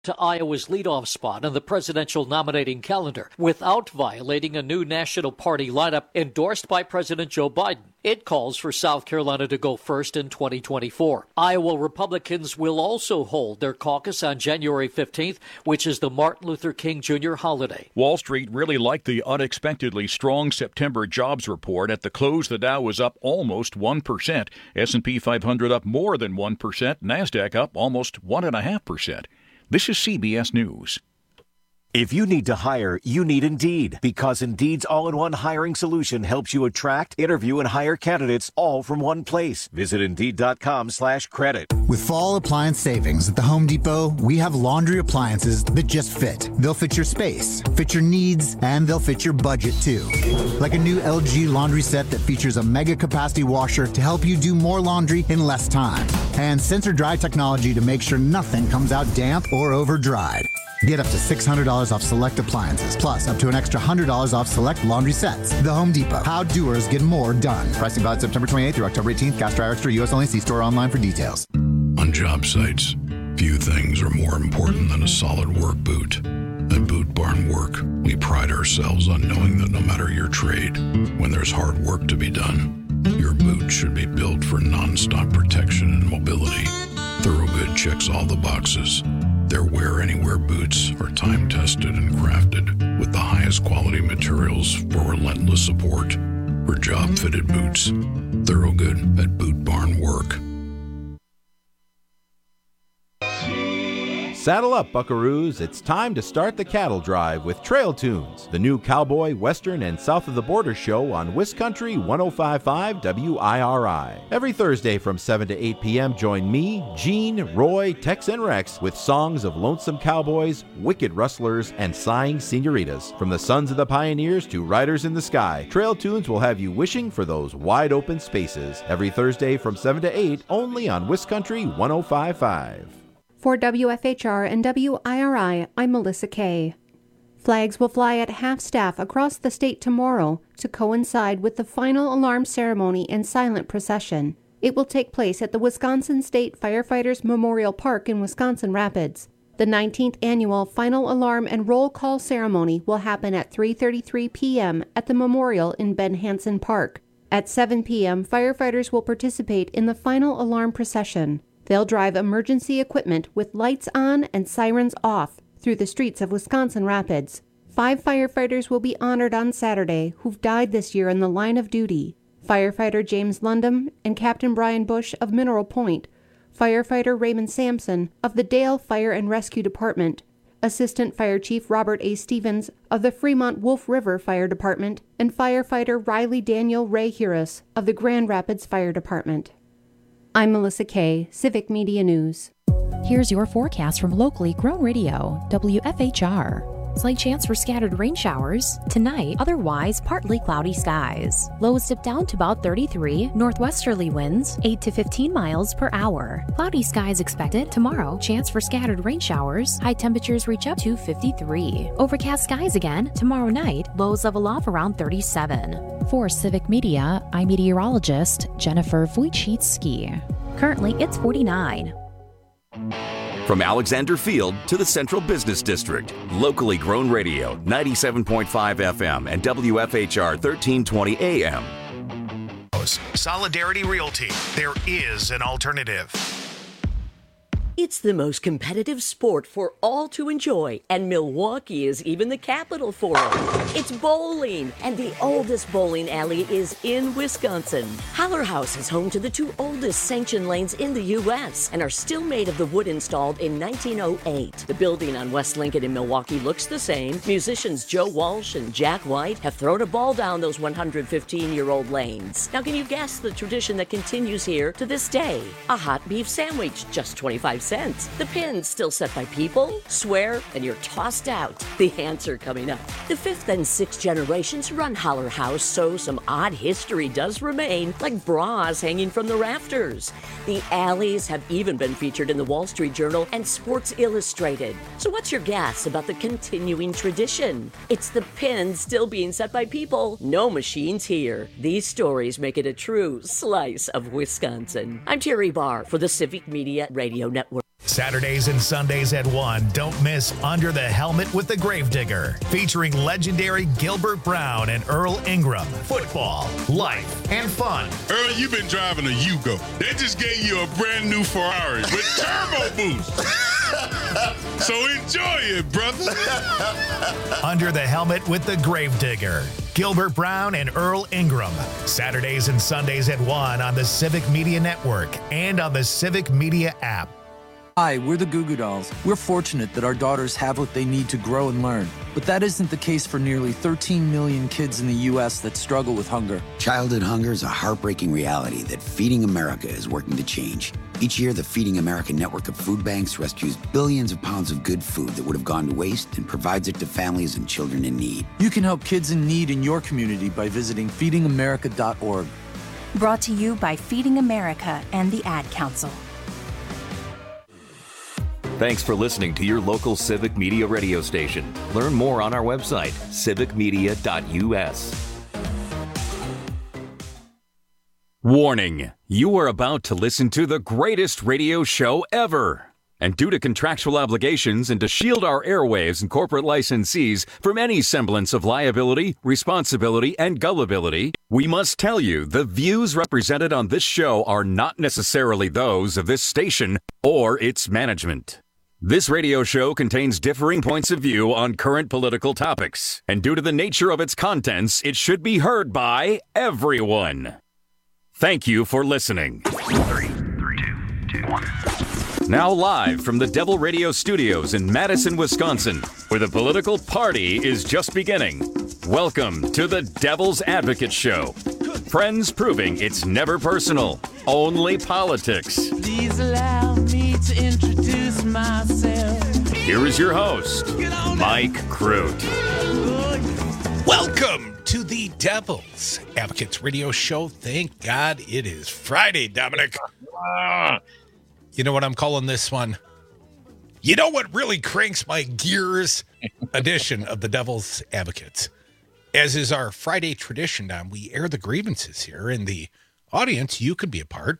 to Iowa's leadoff spot on the presidential nominating calendar without violating a new national party lineup endorsed by President Joe Biden. It calls for South Carolina to go first in 2024. Iowa Republicans will also hold their caucus on January 15th, which is the Martin Luther King Jr. holiday. Wall Street really liked the unexpectedly strong September jobs report. At the close, the Dow was up almost 1%. S&P 500 up more than 1%. NASDAQ up almost 1.5%. This is CBS News. If you need to hire, you need Indeed, because Indeed's all-in-one hiring solution helps you attract, interview, and hire candidates all from one place. Visit Indeed.com/credit. With fall appliance savings at the Home Depot, we have laundry appliances that just fit. They'll fit your space, fit your needs, and they'll fit your budget too. Like a new LG laundry set that features a mega capacity washer to help you do more laundry in less time. And sensor dry technology to make sure nothing comes out damp or over dried. Get up to $600 off select appliances, plus up to an extra $100 off select laundry sets. The Home Depot. How doers get more done. Pricing valid September 28th through October 18th. Gas Dryer Extra. U.S. only. See store online for details. On job sites, few things are more important than a solid work boot. At Boot Barn Work, we pride ourselves on knowing that no matter your trade, when there's hard work to be done, your boot should be built for non-stop protection and mobility. Thorogood checks all the boxes. Their Wear Anywhere boots are time-tested and crafted with the highest quality materials for relentless support. For job-fitted boots, Thorogood at Boot Barn Work. Saddle up, buckaroos. It's time to start the cattle drive with Trail Tunes, the new cowboy, western, and south of the border show on Wiscountry 105.5 WIRI. Every Thursday from 7 to 8 p.m., join me, Gene, Roy, Tex, and Rex with songs of lonesome cowboys, wicked rustlers, and sighing senoritas. From the sons of the pioneers to riders in the sky, Trail Tunes will have you wishing for those wide open spaces. Every Thursday from 7 to 8, only on Wiscountry 105.5. For WFHR and WIRI, I'm Melissa Kay. Flags will fly at half-staff across the state tomorrow to coincide with the final alarm ceremony and silent procession. It will take place at the Wisconsin State Firefighters Memorial Park in Wisconsin Rapids. The 19th annual final alarm and roll call ceremony will happen at 3:33 p.m. at the memorial in Ben Hansen Park. At 7 p.m., firefighters will participate in the final alarm procession. They'll drive emergency equipment with lights on and sirens off through the streets of Wisconsin Rapids. 5 firefighters will be honored on Saturday who've died this year in the line of duty. Firefighter James Lundum and Captain Brian Bush of Mineral Point, Firefighter Raymond Sampson of the Dale Fire and Rescue Department, Assistant Fire Chief Robert A. Stevens of the Fremont Wolf River Fire Department, and Firefighter Riley Daniel Ray Huris of the Grand Rapids Fire Department. I'm Melissa Kay, Civic Media News. Here's your forecast from locally grown radio, WFHR. Slight chance for scattered rain showers. Tonight, otherwise partly cloudy skies. Lows dip down to about 33. Northwesterly winds, 8 to 15 miles per hour. Cloudy skies expected. Tomorrow, chance for scattered rain showers. High temperatures reach up to 53. Overcast skies again. Tomorrow night, lows level off around 37. For Civic Media, I'm meteorologist Jennifer Wojcicki. Currently, it's 49. From Alexander Field to the Central Business District, locally grown radio, 97.5 FM and WFHR 1320 AM. Solidarity Realty. There is an alternative. It's the most competitive sport for all to enjoy, and Milwaukee is even the capital for it. It's bowling, and the oldest bowling alley is in Wisconsin. Holler House is home to the 2 oldest sanctioned lanes in the U.S. and are still made of the wood installed in 1908. The building on West Lincoln in Milwaukee looks the same. Musicians Joe Walsh and Jack White have thrown a ball down those 115-year-old lanes. Now, can you guess the tradition that continues here to this day? A hot beef sandwich, just 25 cents. The pin's still set by people, swear, and you're tossed out. The answer coming up. The 5th and 6th generations run Holler House, so some odd history does remain, like bras hanging from the rafters. The alleys have even been featured in the Wall Street Journal and Sports Illustrated. So what's your guess about the continuing tradition? It's the pin still being set by people, no machines here. These stories make it a true slice of Wisconsin. I'm Terry Barr for the Civic Media Radio Network. Saturdays and Sundays at 1. Don't miss Under the Helmet with the Gravedigger, featuring legendary Gilbert Brown and Earl Ingram. Football, life, and fun. Earl, you've been driving a Yugo. They just gave you a brand new Ferrari with turbo boost. So enjoy it, brother. Under the Helmet with the Gravedigger, Gilbert Brown and Earl Ingram. Saturdays and Sundays at 1 on the Civic Media Network and on the Civic Media app. Hi, we're the Goo Goo Dolls. We're fortunate that our daughters have what they need to grow and learn. But that isn't the case for nearly 13 million kids in the U.S. that struggle with hunger. Childhood hunger is a heartbreaking reality that Feeding America is working to change. Each year, the Feeding America network of food banks rescues billions of pounds of good food that would have gone to waste and provides it to families and children in need. You can help kids in need in your community by visiting feedingamerica.org. Brought to you by Feeding America and the Ad Council. Thanks for listening to your local Civic Media radio station. Learn more on our website, civicmedia.us. Warning, you are about to listen to the greatest radio show ever. And due to contractual obligations and to shield our airwaves and corporate licensees from any semblance of liability, responsibility, and gullibility, we must tell you the views represented on this show are not necessarily those of this station or its management. This radio show contains differing points of view on current political topics, and due to the nature of its contents, it should be heard by everyone. Thank you for listening. 3, 2, 1. Now live from the Devil Radio Studios in Madison, Wisconsin, where the political party is just beginning. Welcome to the Devil's Advocate Show. Friends proving it's never personal, only politics. Please allow me to introduce myself. Here is your host, Mike Crute. Welcome to the Devil's Advocates Radio Show. Thank God it is Friday, Dominic. You know what I'm calling this one? You know what really cranks my gears? Edition of the Devil's Advocates. As is our Friday tradition, Dom, we air the grievances here. In the audience, you can be a part.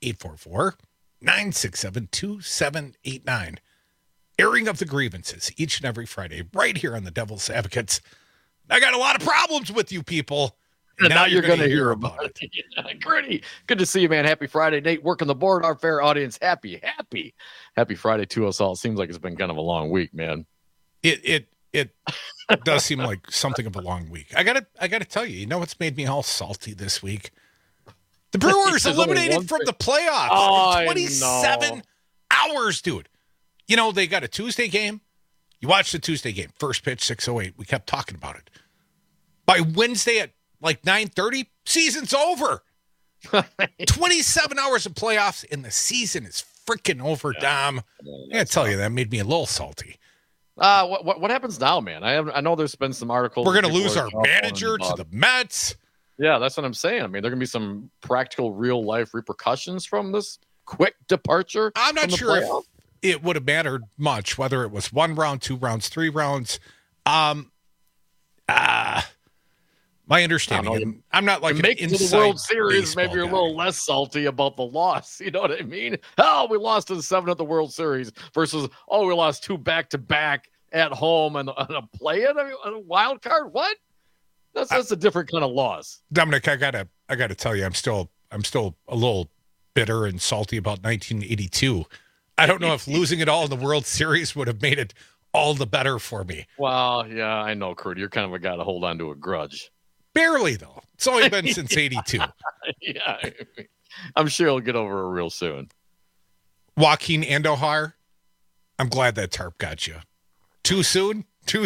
844-967-2789. Airing of the grievances each and every Friday, right here on the Devil's Advocates. I got a lot of problems with you people. And now you're going to hear about it. Yeah, Gritty. Good to see you, man. Happy Friday. Nate, working the board. Our fair audience. Happy Friday to us all. It seems like it's been kind of a long week, man. It does seem like something of a long week. I gotta tell you, you know what's made me all salty this week? The Brewers eliminated from the playoffs in 27 hours, dude. You know, they got a Tuesday game. You watch the Tuesday game. First pitch, 6:08. We kept talking about it. By Wednesday at like 9:30, season's over. 27 hours of playoffs, and the season is freaking over, Dom. I gotta tell you, that made me a little salty. What happens now, man? I know there's been some articles. We're going to lose our manager to the Mets. Yeah, that's what I'm saying. I mean, there are going to be some practical, real-life repercussions from this quick departure. I'm not sure if it would have mattered much, whether it was 1 round, 2 rounds, 3 rounds. My understanding, I'm not like an inside the World Series, maybe you're guy. a little less salty about the loss. You know what I mean? Oh, we lost to the 7th at the World Series versus, we lost 2 back-to-back at home and a play-in, a wild card. What? That's a different kind of loss. Dominic, I gotta tell you, I'm still a little bitter and salty about 1982. I don't know if losing it all in the World Series would have made it all the better for me. Well, yeah, I know, Kurt. You're kind of a guy to hold on to a grudge. Barely, though. It's only been since 82. Yeah, I'm sure he'll get over it real soon. Joaquin Andujar, I'm glad that tarp got you. Too soon?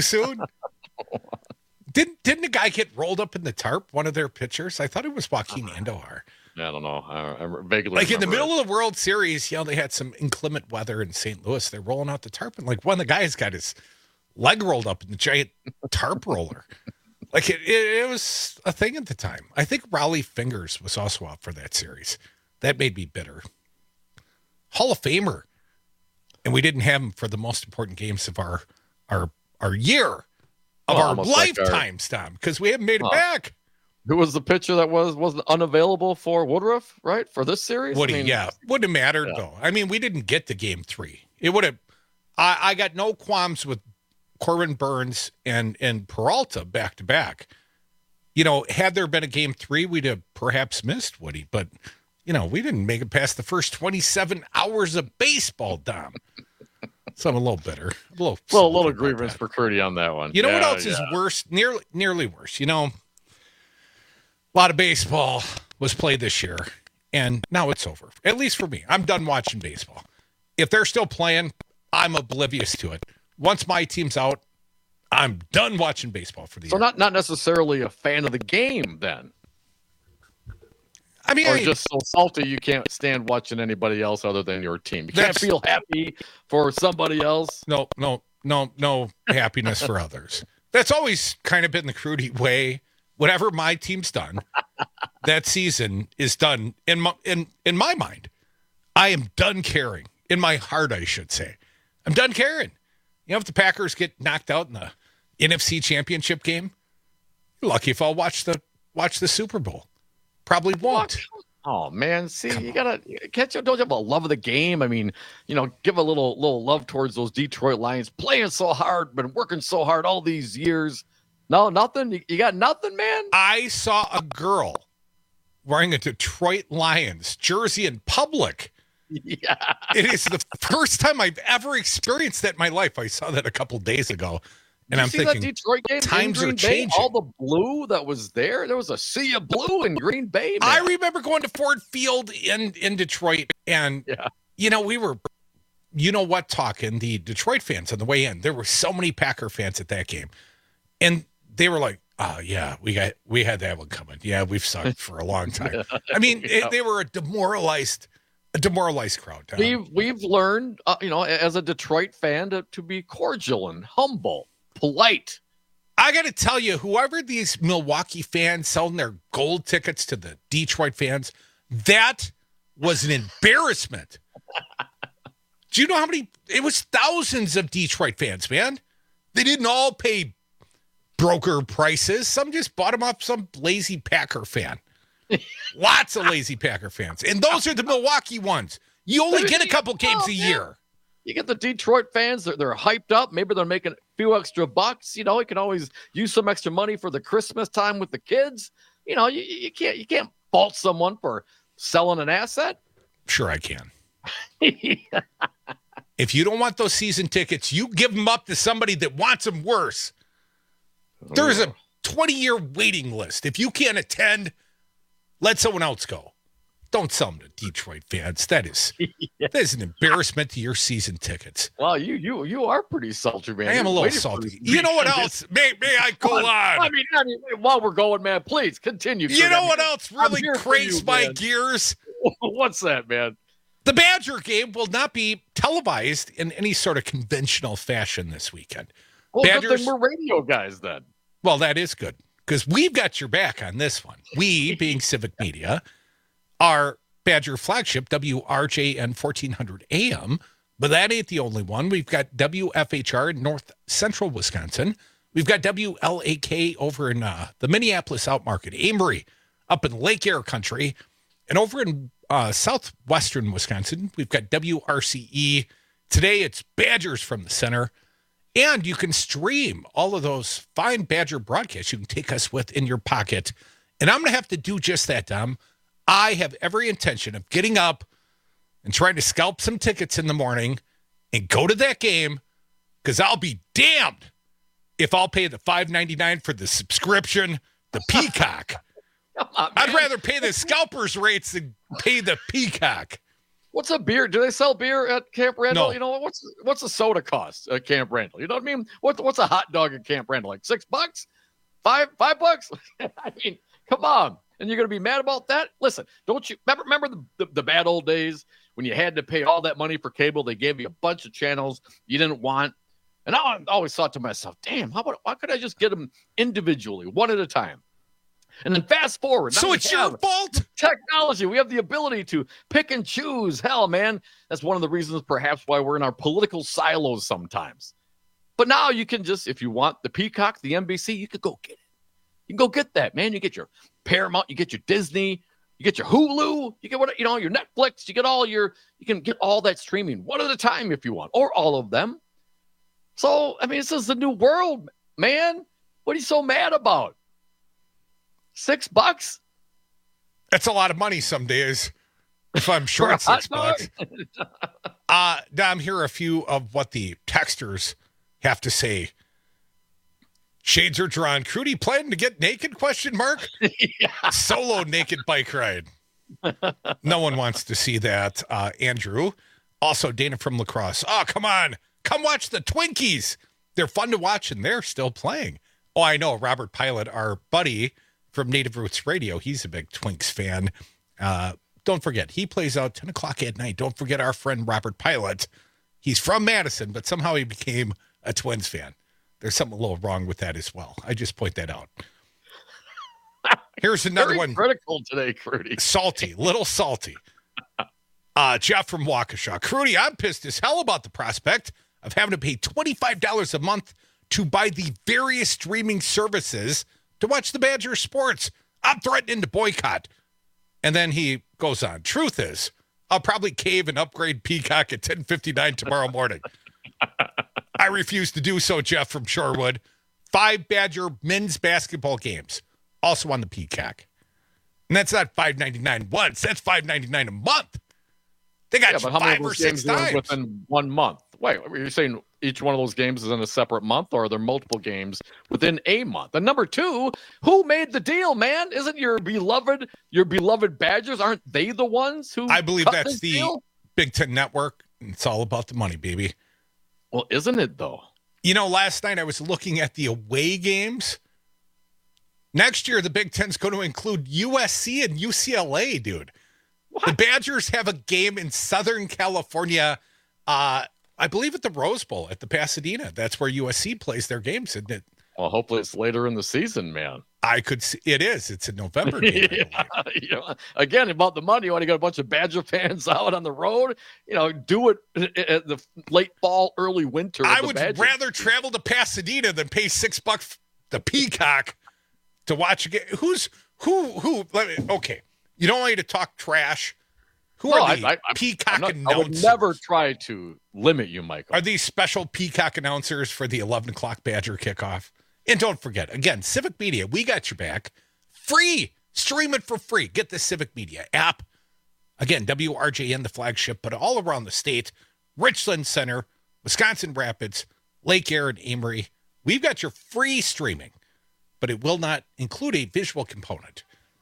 Didn't the guy get rolled up in the tarp, one of their pitchers? I thought it was Joaquin Andujar. I don't know. I vaguely like in the middle of the World Series, they had some inclement weather in St. Louis. They're rolling out the tarp, and like one of the guys got his leg rolled up in the giant tarp roller. Like it was a thing at the time. I think Raleigh Fingers was also out for that series. That made me bitter. Hall of Famer, and we didn't have him for the most important games of our year of our lifetimes, Tom, because we haven't made it back. Who was the pitcher that wasn't unavailable for Woodruff, right? For this series? Woody, yeah. Wouldn't have mattered, though. I mean, we didn't get to game 3. It would have – I got no qualms with Corbin Burnes and Peralta back-to-back. You know, had there been a game 3, we'd have perhaps missed Woody. But, you know, we didn't make it past the first 27 hours of baseball, Dom. So I'm a little bitter. A little grievance for Curdy on that one. You know what else is worse? Nearly worse. You know, a lot of baseball was played this year, and now it's over. At least for me. I'm done watching baseball. If they're still playing, I'm oblivious to it. Once my team's out, I'm done watching baseball for the year. So not necessarily a fan of the game then. I mean, or just so salty you can't stand watching anybody else other than your team. You can't feel happy for somebody else. No happiness for others. That's always kind of been the Crudy way. Whatever my team's done, that season is done. In my mind, I am done caring. In my heart, I should say. I'm done caring. You know, if the Packers get knocked out in the NFC Championship game, you're lucky if I'll watch the Super Bowl. Probably won't. Oh man, see, you gotta catch. Don't you have a love of the game? I mean, you know, give a little love towards those Detroit Lions playing so hard, been working so hard all these years. No, nothing. You got nothing, man. I saw a girl wearing a Detroit Lions jersey in public. Yeah, it is the first time I've ever experienced that in my life. I saw that a couple days ago. And I'm thinking, that Detroit game times are changing. All the blue that was there was a sea of blue in Green Bay. Man. I remember going to Ford Field in Detroit, and you know, we were, talking the Detroit fans on the way in. There were so many Packer fans at that game, and they were like, "Oh yeah, we had that one coming. Yeah, we've sucked for a long time." I mean, they were a demoralized crowd. We've learned, as a Detroit fan, to be cordial and humble. Polite. I got to tell you, whoever these Milwaukee fans selling their gold tickets to the Detroit fans, that was an embarrassment. Do you know how many? It was thousands of Detroit fans, man. They didn't all pay broker prices. Some just bought them off some lazy Packer fan. Lots of lazy Packer fans. And those are the Milwaukee ones. You only get a couple games a year. You get the Detroit fans, they're hyped up. Maybe they're making a few extra bucks. You know, you can always use some extra money for the Christmas time with the kids. You know, you can't fault someone for selling an asset. Sure I can. If you don't want those season tickets, you give them up to somebody that wants them worse. There's a 20-year waiting list. If you can't attend, let someone else go. Don't sell them to Detroit fans. That is an embarrassment to your season tickets. Well, you are pretty salty, man. I am a little salty. You know what else? May I go on? I mean, while we're going, man, please continue. You know what else really cranks my gears? What's that, man? The Badger game will not be televised in any sort of conventional fashion this weekend. Well, good thing we're radio guys then. Well, that is good because we've got your back on this one. We, being Civic Media, our Badger flagship, WRJN 1400 AM, but that ain't the only one. We've got WFHR in North Central Wisconsin. We've got WLAK over in the Minneapolis Outmarket, Amory up in Lake Air Country, and over in southwestern Wisconsin, we've got WRCE. Today, it's Badgers from the center, and you can stream all of those fine Badger broadcasts you can take us with in your pocket, and I'm going to have to do just that, Dom. I have every intention of getting up and trying to scalp some tickets in the morning and go to that game because I'll be damned if I'll pay the $5.99 for the subscription, the Peacock. I'd rather pay the scalpers rates than pay the Peacock. What's a beer? Do they sell beer at Camp Randall? No. You know, what's a soda cost at Camp Randall? You know what I mean? What's a hot dog at Camp Randall? Like $6? $5? I mean, come on. And you're going to be mad about that? Listen, don't you remember the bad old days when you had to pay all that money for cable? They gave you a bunch of channels you didn't want. And I always thought to myself, damn, why could I just get them individually, one at a time? And then fast forward. So it's your fault? Technology. We have the ability to pick and choose. Hell, man. That's one of the reasons perhaps why we're in our political silos sometimes. But now you can just, if you want the Peacock, the NBC, you could go get it. You can go get that, man. You get your Paramount, you get your Disney, you get your Hulu, you get your Netflix, you can get all that streaming one at a time if you want, or all of them. So, I mean, this is the new world, man. What are you so mad about? $6? That's a lot of money some days. If I'm short $6. Now I'm here a few of what the texters have to say. Shades are drawn. Crudy planning to get naked? ? Yeah. Solo naked bike ride. No one wants to see that. Andrew. Also, Dana from Lacrosse. Oh, come on. Come watch the Twinkies. They're fun to watch, and they're still playing. Oh, I know. Robert Pilot, our buddy from Native Roots Radio, he's a big Twinks fan. Don't forget, he plays out 10 o'clock at night. Don't forget our friend Robert Pilot. He's from Madison, but somehow he became a Twins fan. There's something a little wrong with that as well. I just point that out. Here's another one. Critical today, Crudy. Salty, little salty. Jeff from Waukesha. Crudy, I'm pissed as hell about the prospect of having to pay $25 a month to buy the various streaming services to watch the Badger sports. I'm threatening to boycott. And then he goes on. Truth is, I'll probably cave and upgrade Peacock at 10:59 tomorrow morning. I refuse to do so, Jeff from Shorewood. 5 Badger men's basketball games, also on the Peacock. And that's not $5.99 once. That's $5.99 a month. They got you 5 or 6 times within 1 month. Wait, are you saying each one of those games is in a separate month, or are there multiple games within a month? And number 2, who made the deal, man? Isn't your beloved Badgers? Aren't they the ones who? I believe that's the deal? Big Ten Network. It's all about the money, baby. Well, isn't it though? You know, last night I was looking at the away games. Next year, the Big Ten's going to include USC and UCLA, dude. What? The Badgers have a game in Southern California. I believe at the Rose Bowl at the Pasadena. That's where USC plays their games, isn't it? Well, hopefully it's later in the season, man. I could see it is. It's a November game. Yeah. Again, about the money, you want to get a bunch of Badger fans out on the road. Do it at the late fall, early winter. I would rather travel to Pasadena than pay $6 the Peacock to watch a game. Who? Okay, you don't want me to talk trash. Who are the Peacock announcers? I would never try to limit you, Michael. Are these special Peacock announcers for the 11 o'clock Badger kickoff? And don't forget, again, Civic Media, we got your back. Free. Stream it for free. Get the Civic Media app. Again, WRJN, the flagship, but all around the state. Richland Center, Wisconsin Rapids, Lake Air, and Amory. We've got your free streaming, but it will not include a visual component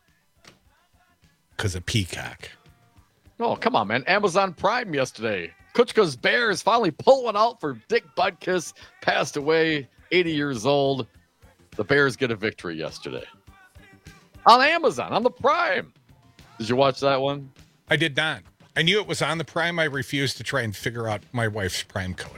because of Peacock. Oh, come on, man. Amazon Prime yesterday. Kutchka's Bears finally pulling out for Dick Butkus. Passed away, 80 years old. The Bears get a victory yesterday. On Amazon, on the Prime. Did you watch that one? I did not. I knew it was on the Prime. I refused to try and figure out my wife's Prime code.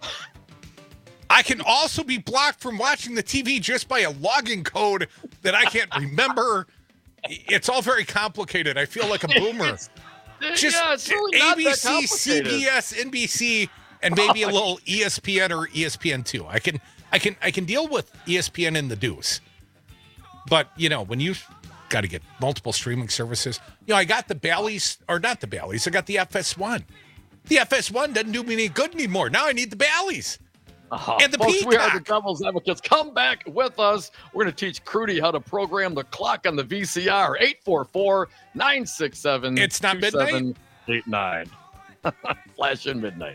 I can also be blocked from watching the TV just by a login code that I can't remember. It's all very complicated. I feel like a boomer. Just it's really not ABC, that CBS, NBC, and maybe a little ESPN or ESPN2. I can deal with ESPN in the deuce. But, when you got to get multiple streaming services, I got the Bally's, or not the Bally's, I got the FS1. The FS1 doesn't do me any good anymore. Now I need the Bally's. And the folks, Peacock. We are the Devil's Advocates. Come back with us. We're going to teach Crudy how to program the clock on the VCR. 844-967. It's not midnight. 2789. Flash in midnight.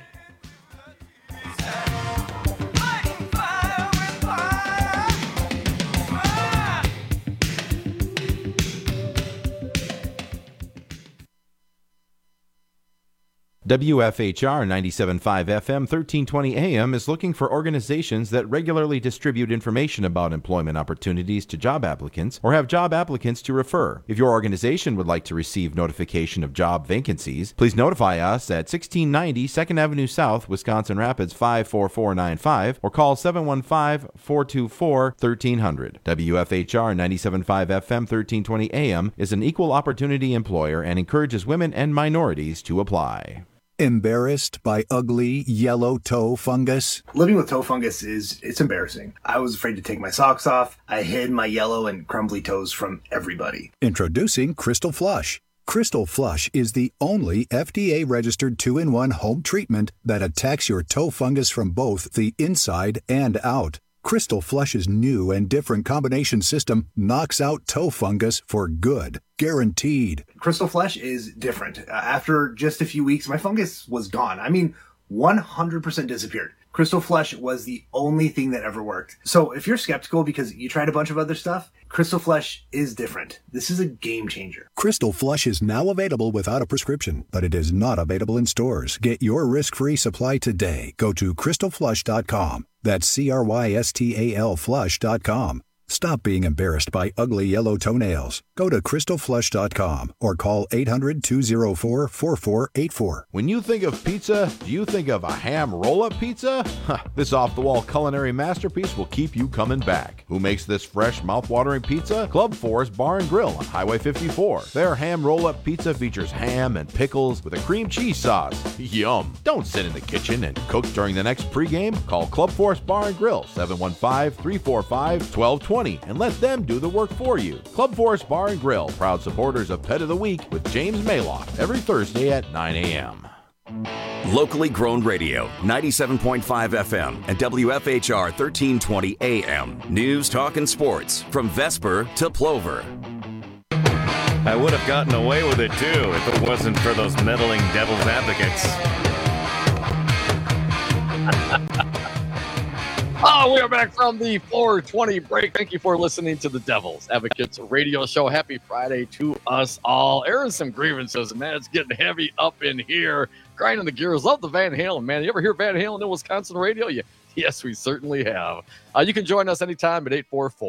WFHR 97.5 FM 1320 AM is looking for organizations that regularly distribute information about employment opportunities to job applicants or have job applicants to refer. If your organization would like to receive notification of job vacancies, please notify us at 1690 2nd Avenue South, Wisconsin Rapids 54495 or call 715-424-1300. WFHR 97.5 FM 1320 AM is an equal opportunity employer and encourages women and minorities to apply. Embarrassed by ugly yellow toe fungus? Living with toe fungus it's embarrassing. I was afraid to take my socks off. I hid my yellow and crumbly toes from everybody. Introducing Crystal Flush. Crystal Flush is the only FDA-registered 2-in-1 home treatment that attacks your toe fungus from both the inside and out. Crystal Flush's new and different combination system knocks out toe fungus for good. Guaranteed. Crystal Flush is different. After just a few weeks, my fungus was gone. 100% disappeared. Crystal Flush was the only thing that ever worked. So if you're skeptical because you tried a bunch of other stuff, Crystal Flush is different. This is a game changer. Crystal Flush is now available without a prescription, but it is not available in stores. Get your risk-free supply today. Go to crystalflush.com. That's CRYSTAL flush.com. Stop being embarrassed by ugly yellow toenails. Go to crystalflush.com or call 800-204-4484. When you think of pizza, do you think of a ham roll-up pizza? This off-the-wall culinary masterpiece will keep you coming back. Who makes this fresh, mouth-watering pizza? Club 4's Bar and Grill on Highway 54. Their ham roll-up pizza features ham and pickles with a cream cheese sauce. Yum! Don't sit in the kitchen and cook during the next pregame. Call Club 4's Bar and Grill, 715-345-1220. And let them do the work for you. Club Forest Bar and Grill, proud supporters of Pet of the Week with James Mayloft every Thursday at 9 a.m. Locally grown radio, 97.5 FM and WFHR 1320 AM. News, talk, and sports from Vesper to Plover. I would have gotten away with it, too, if it wasn't for those meddling devil's advocates. Oh, we are back from the 420 break. Thank you for listening to the Devil's Advocates radio show. Happy Friday to us all. Airing some grievances, man. It's getting heavy up in here. Grinding the gears. Love the Van Halen, man. You ever hear Van Halen in Wisconsin radio? Yes, we certainly have. You can join us anytime at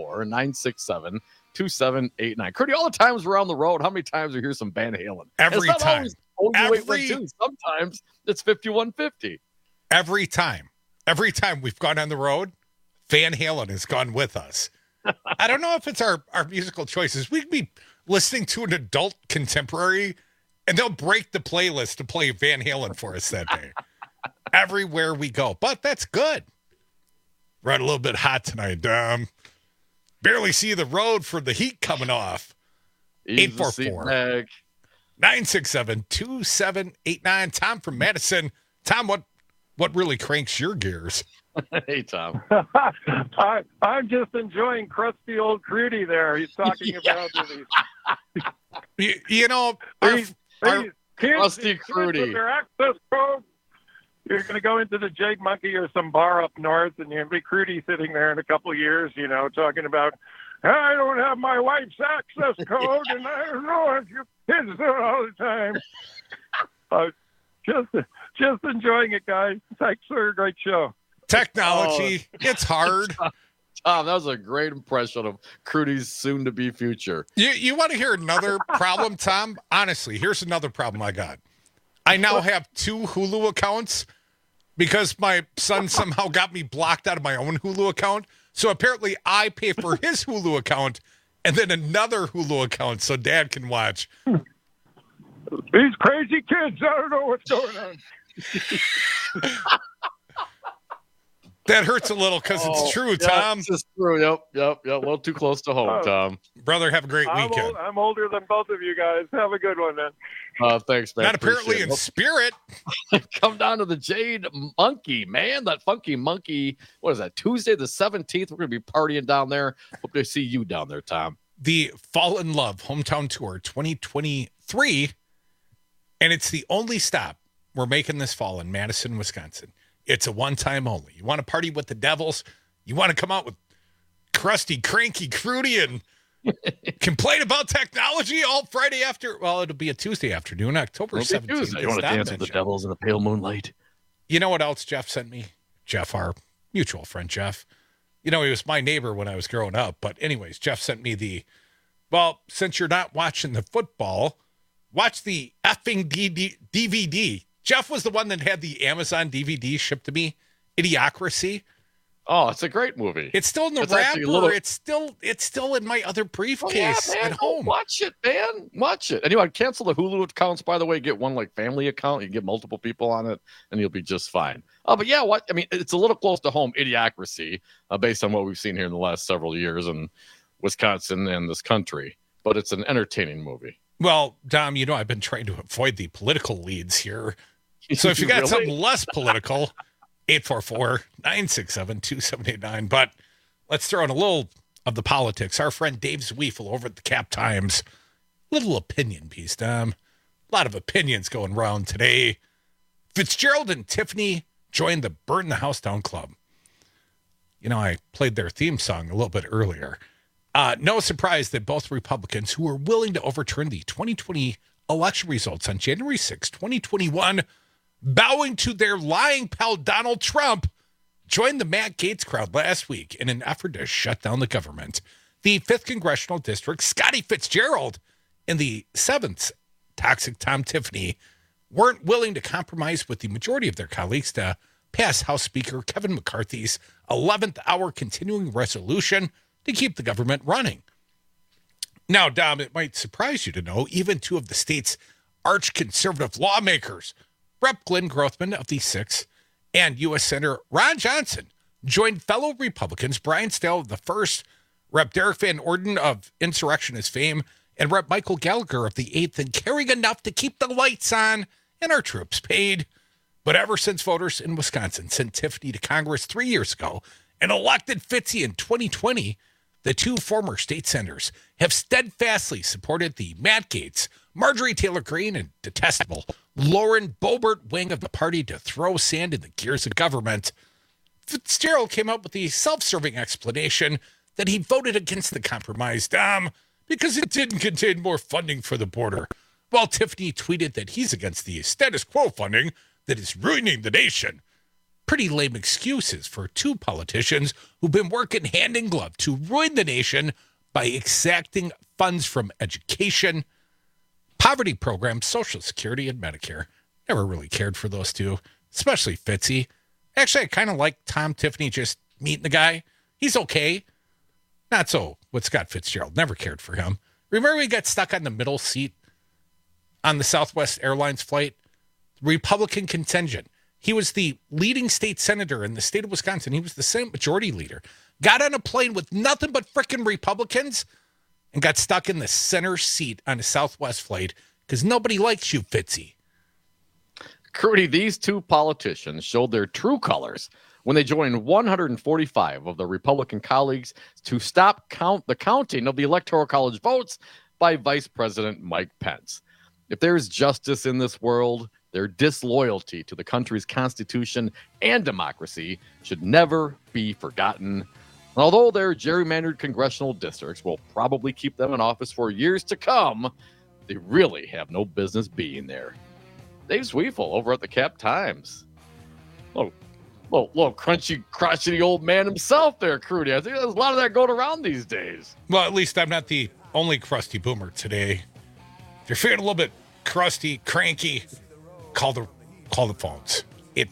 844-967-2789. Curdy, all the times we're on the road, how many times we hear some Van Halen? Every time. Sometimes it's 5150. Every time we've gone on the road, Van Halen has gone with us. I don't know if it's our musical choices. We could be listening to an adult contemporary, and they'll break the playlist to play Van Halen for us that day. Everywhere we go. But that's good. We're a little bit hot tonight. Barely see the road for the heat coming off. 844-967-2789. Tom from Madison. Tom, what really cranks your gears? Hey, Tom. I'm just enjoying crusty old Crudy there. He's talking about these. Crusty Crudy. With their access code, you're going to go into the Jade Monkey or some bar up north, and you'll be Crudy sitting there in a couple of years, talking about, I don't have my wife's access code, and I don't know if your kids do it all the time. Just enjoying it, guys. Thanks for a great show. Technology, it's hard. Tom, that was a great impression of Crudy's soon-to-be future. You want to hear another problem, Tom? Honestly, here's another problem I got. I now have 2 Hulu accounts because my son somehow got me blocked out of my own Hulu account. So apparently I pay for his Hulu account and then another Hulu account so Dad can watch. These crazy kids, I don't know what's going on. That hurts a little because it's true, Tom. It's just true. Yep. A little too close to home, Tom. Brother, have a great weekend. I'm older than both of you guys. Have a good one, man. Thanks, man. Not apparently in spirit. Come down to the Jade Monkey, man. That funky monkey. What is that? Tuesday the 17th. We're going to be partying down there. Hope to see you down there, Tom. The Fall in Love Hometown Tour 2023. And it's the only stop we're making this fall in Madison, Wisconsin. It's a one-time only. You want to party with the Devils? You want to come out with crusty, cranky Crudy and complain about technology all Friday after? Well, it'll be a Tuesday afternoon, October 17th. You want to dance with the Devils in the pale moonlight? You know what else Jeff sent me? Jeff, our mutual friend, Jeff. He was my neighbor when I was growing up. But anyways, Jeff sent me since you're not watching the football, watch the effing DVD. Jeff was the one that had the Amazon DVD shipped to me, Idiocracy. Oh, it's a great movie. It's still in the wrapper. It's still in my other briefcase at home. Watch it, man. Watch it. And you want to cancel the Hulu accounts, by the way. Get one like family account. You can get multiple people on it, and you'll be just fine. But yeah, it's a little close to home idiocracy based on what we've seen here in the last several years in Wisconsin and this country. But it's an entertaining movie. Well, Dom, I've been trying to avoid the political leads here. So if you got something less political, 844-967-2789. But let's throw in a little of the politics. Our friend Dave Zweifel over at the Cap Times. Little opinion piece, Dom. A lot of opinions going around today. Fitzgerald and Tiffany joined the Burn the House Down Club. I played their theme song a little bit earlier. No surprise that both Republicans who were willing to overturn the 2020 election results on January 6, 2021, bowing to their lying pal Donald Trump, joined the Matt Gaetz crowd last week in an effort to shut down the government. The 5th Congressional District, Scotty Fitzgerald, and the 7th Toxic Tom Tiffany weren't willing to compromise with the majority of their colleagues to pass House Speaker Kevin McCarthy's 11th hour continuing resolution to keep the government running. Now, Dom, it might surprise you to know even two of the state's arch-conservative lawmakers, Rep. Glenn Grothman of the 6th and U.S. Senator Ron Johnson, joined fellow Republicans Brian Stahel of the 1st, Rep. Derek Van Orden of insurrectionist fame, and Rep. Michael Gallagher of the 8th in caring enough to keep the lights on and our troops paid. But ever since voters in Wisconsin sent Tiffany to Congress 3 years ago and elected Fitzy in 2020, the two former state senators have steadfastly supported the Matt Gaetz, Marjorie Taylor Greene, and detestable Lauren Boebert wing of the party to throw sand in the gears of government. Fitzgerald came up with the self-serving explanation that he voted against the compromise, Dom, because it didn't contain more funding for the border, while Tiffany tweeted that he's against the status quo funding that is ruining the nation. Pretty lame excuses for two politicians who've been working hand in glove to ruin the nation by exacting funds from education, poverty programs, Social Security, and Medicare. Never really cared for those two, especially Fitzy. Actually, I kind of like Tom Tiffany just meeting the guy. He's okay. Not so with Scott Fitzgerald. Never cared for him. Remember he got stuck on the middle seat on the Southwest Airlines flight? Republican contingent. He was the leading state senator in the state of Wisconsin. He was the Senate majority leader. Got on a plane with nothing but frickin' Republicans and got stuck in the center seat on a Southwest flight because nobody likes you, Fitzy. Crudy, these two politicians showed their true colors when they joined 145 of their Republican colleagues to stop the counting of the Electoral College votes by Vice President Mike Pence. If there's justice in this world, their disloyalty to the country's constitution and democracy should never be forgotten. Although their gerrymandered congressional districts will probably keep them in office for years to come, they really have no business being there. Dave Zweifel over at the Cap Times. Little crunchy, crotchety old man himself there, Crudy. I think there's a lot of that going around these days. Well, at least I'm not the only crusty boomer today. If you're feeling a little bit crusty, cranky, call the phones.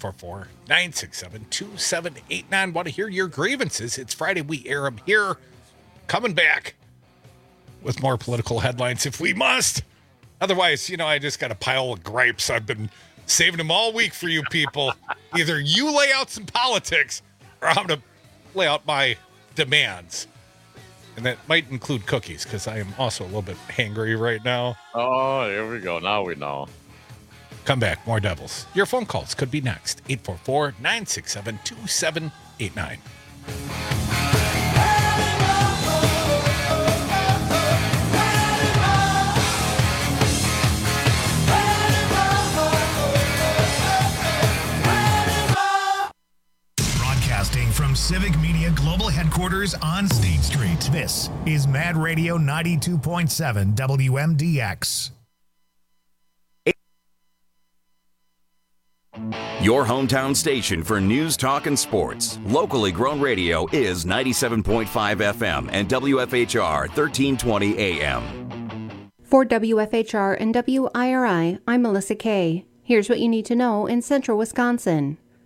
844-967-2789. Want to hear your grievances? It's Friday. We air them here. Coming back with more political headlines if we must. Otherwise, I just got a pile of gripes. I've been saving them all week for you people. Either you lay out some politics or I'm going to lay out my demands. And that might include cookies because I am also a little bit hangry right now. Oh, here we go. Now we know. Come back. More Devils. Your phone calls could be next. 844-967-2789. From Civic Media Global Headquarters on State Street, this is Mad Radio 92.7 WMDX. Your hometown station for news, talk, and sports. Locally grown radio is 97.5 FM and WFHR 1320 AM. For WFHR and WIRI, I'm Melissa Kay. Here's what you need to know in central Wisconsin.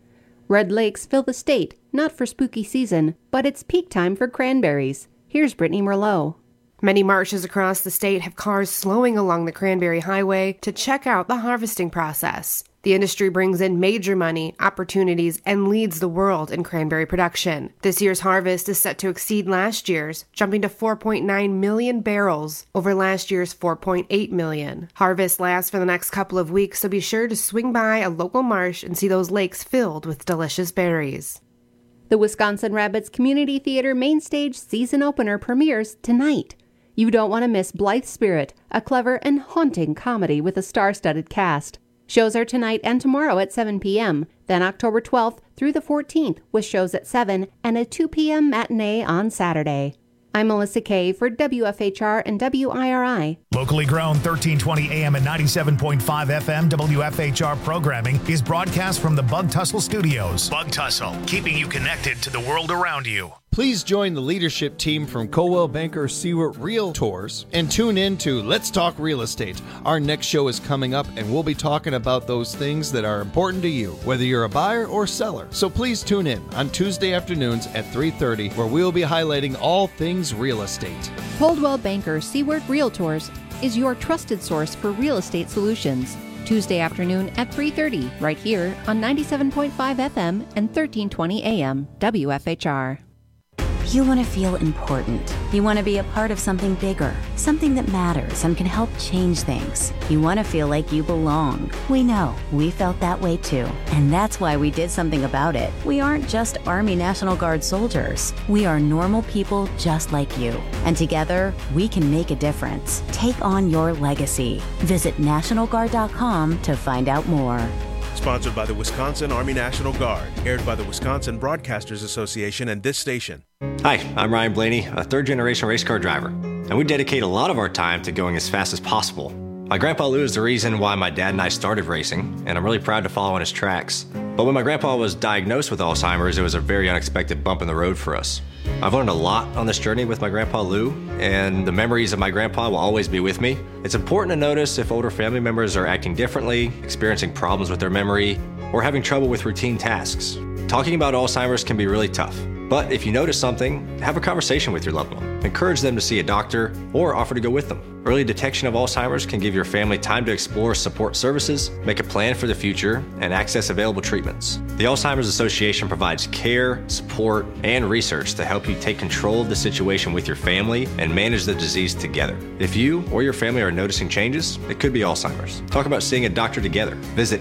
Red lakes fill the state, not for spooky season, but it's peak time for cranberries. Here's Brittany Merlot. Many marshes across the state have cars slowing along the Cranberry Highway to check out the harvesting process. The industry brings in major money, opportunities, and leads the world in cranberry production. This year's harvest is set to exceed last year's, jumping to 4.9 million barrels over last year's 4.8 million. Harvest lasts for the next couple of weeks, so be sure to swing by a local marsh and see those lakes filled with delicious berries. The Wisconsin Rabbits Community Theater Main Stage season opener premieres tonight. You don't want to miss Blythe Spirit, a clever and haunting comedy with a star-studded cast. Shows are tonight and tomorrow at 7 p.m., then October 12th through the 14th with shows at 7 and a 2 p.m. matinee on Saturday. I'm Melissa Kay for WFHR and WIRI. Locally grown 1320 AM and 97.5 FM WFHR programming is broadcast from the Bug Tussle Studios. Bug Tussle, keeping you connected to the world around you. Please join the leadership team from Coldwell Banker Seward Realtors and tune in to Let's Talk Real Estate. Our next show is coming up, and we'll be talking about those things that are important to you, whether you're a buyer or seller. So please tune in on Tuesday afternoons at 3:30, where we'll be highlighting all things real estate. Coldwell Banker Seward Realtors is your trusted source for real estate solutions. Tuesday afternoon at 3:30, right here on 97.5 FM and 1320 AM WFHR. You want to feel important. You want to be a part of something bigger, something that matters and can help change things. You want to feel like you belong. We know. We felt that way too. And that's why we did something about it. We aren't just Army National Guard soldiers. We are normal people just like you. And together, we can make a difference. Take on your legacy. Visit NationalGuard.com to find out more. Sponsored by the Wisconsin Army National Guard, aired by the Wisconsin Broadcasters Association and this station. Hi, I'm Ryan Blaney, a third-generation race car driver, and we dedicate a lot of our time to going as fast as possible. My grandpa Lou is the reason why my dad and I started racing, and I'm really proud to follow in his tracks. But when my grandpa was diagnosed with Alzheimer's, it was a very unexpected bump in the road for us. I've learned a lot on this journey with my grandpa Lou, and the memories of my grandpa will always be with me. It's important to notice if older family members are acting differently, experiencing problems with their memory, or having trouble with routine tasks. Talking about Alzheimer's can be really tough, but if you notice something, have a conversation with your loved one. Encourage them to see a doctor or offer to go with them. Early detection of Alzheimer's can give your family time to explore support services, make a plan for the future, and access available treatments. The Alzheimer's Association provides care, support, and research to help you take control of the situation with your family and manage the disease together. If you or your family are noticing changes, it could be Alzheimer's. Talk about seeing a doctor together. Visit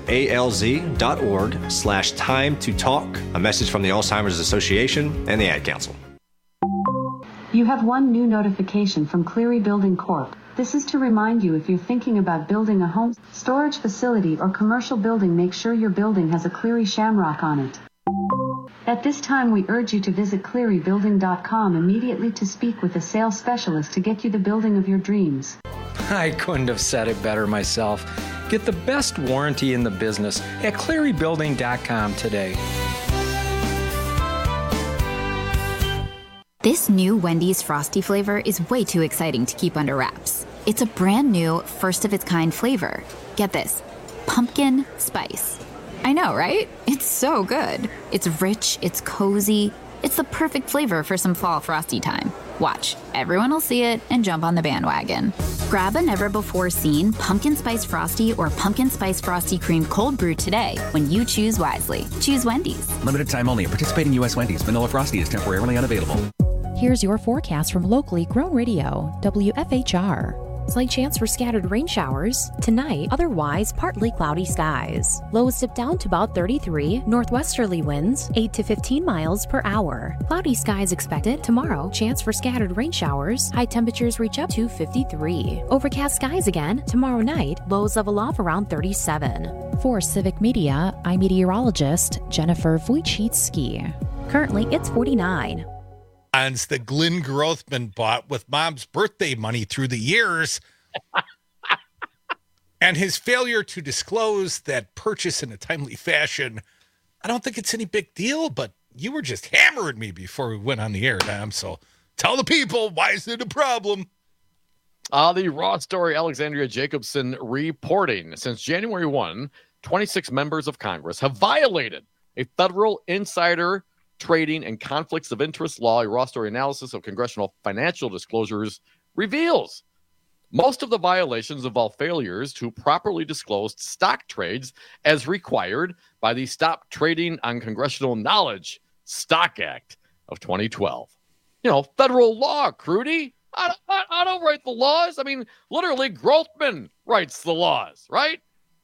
alz.org/time to talk. A message from the Alzheimer's Association and the Ad Council. You have one new notification from Cleary Building Corp. This is to remind you if you're thinking about building a home, storage facility, or commercial building, make sure your building has a Cleary Shamrock on it. At this time, we urge you to visit clearybuilding.com immediately to speak with a sales specialist to get you the building of your dreams. I couldn't have said it better myself. Get the best warranty in the business at clearybuilding.com today. This new Wendy's Frosty flavor is way too exciting to keep under wraps. It's a brand new, first-of-its-kind flavor. Get this, pumpkin spice. I know, right? It's so good. It's rich, it's cozy. It's the perfect flavor for some fall Frosty time. Watch, everyone will see it and jump on the bandwagon. Grab a never-before-seen Pumpkin Spice Frosty or Pumpkin Spice Frosty Cream Cold Brew today when you choose wisely. Choose Wendy's. Limited time only. Participating U.S. Wendy's. Vanilla Frosty is temporarily unavailable. Here's your forecast from locally grown radio, WFHR. Slight chance for scattered rain showers. Tonight, otherwise partly cloudy skies. Lows dip down to about 33. Northwesterly winds, 8 to 15 miles per hour. Cloudy skies expected. Tomorrow, chance for scattered rain showers. High temperatures reach up to 53. Overcast skies again. Tomorrow night, lows level off around 37. For Civic Media, I'm meteorologist Jennifer Wojcicki. Currently, it's 49. Bonds that Glenn Grothman bought with mom's birthday money through the years. And his failure to disclose that purchase in a timely fashion. I don't think it's any big deal, but you were just hammering me before we went on the air, Dom. So tell the people, why is it a problem? The Raw Story, Alexandria Jacobson reporting. Since January 1, 26 members of Congress have violated A federal insider trading and conflicts of interest law, a raw story analysis of congressional financial disclosures reveals most of the violations involve failures to properly disclose stock trades as required by the Stop Trading on Congressional Knowledge Stock Act of 2012. Federal law, Crudy. I don't write the laws. I mean, literally, Grothman writes the laws, right?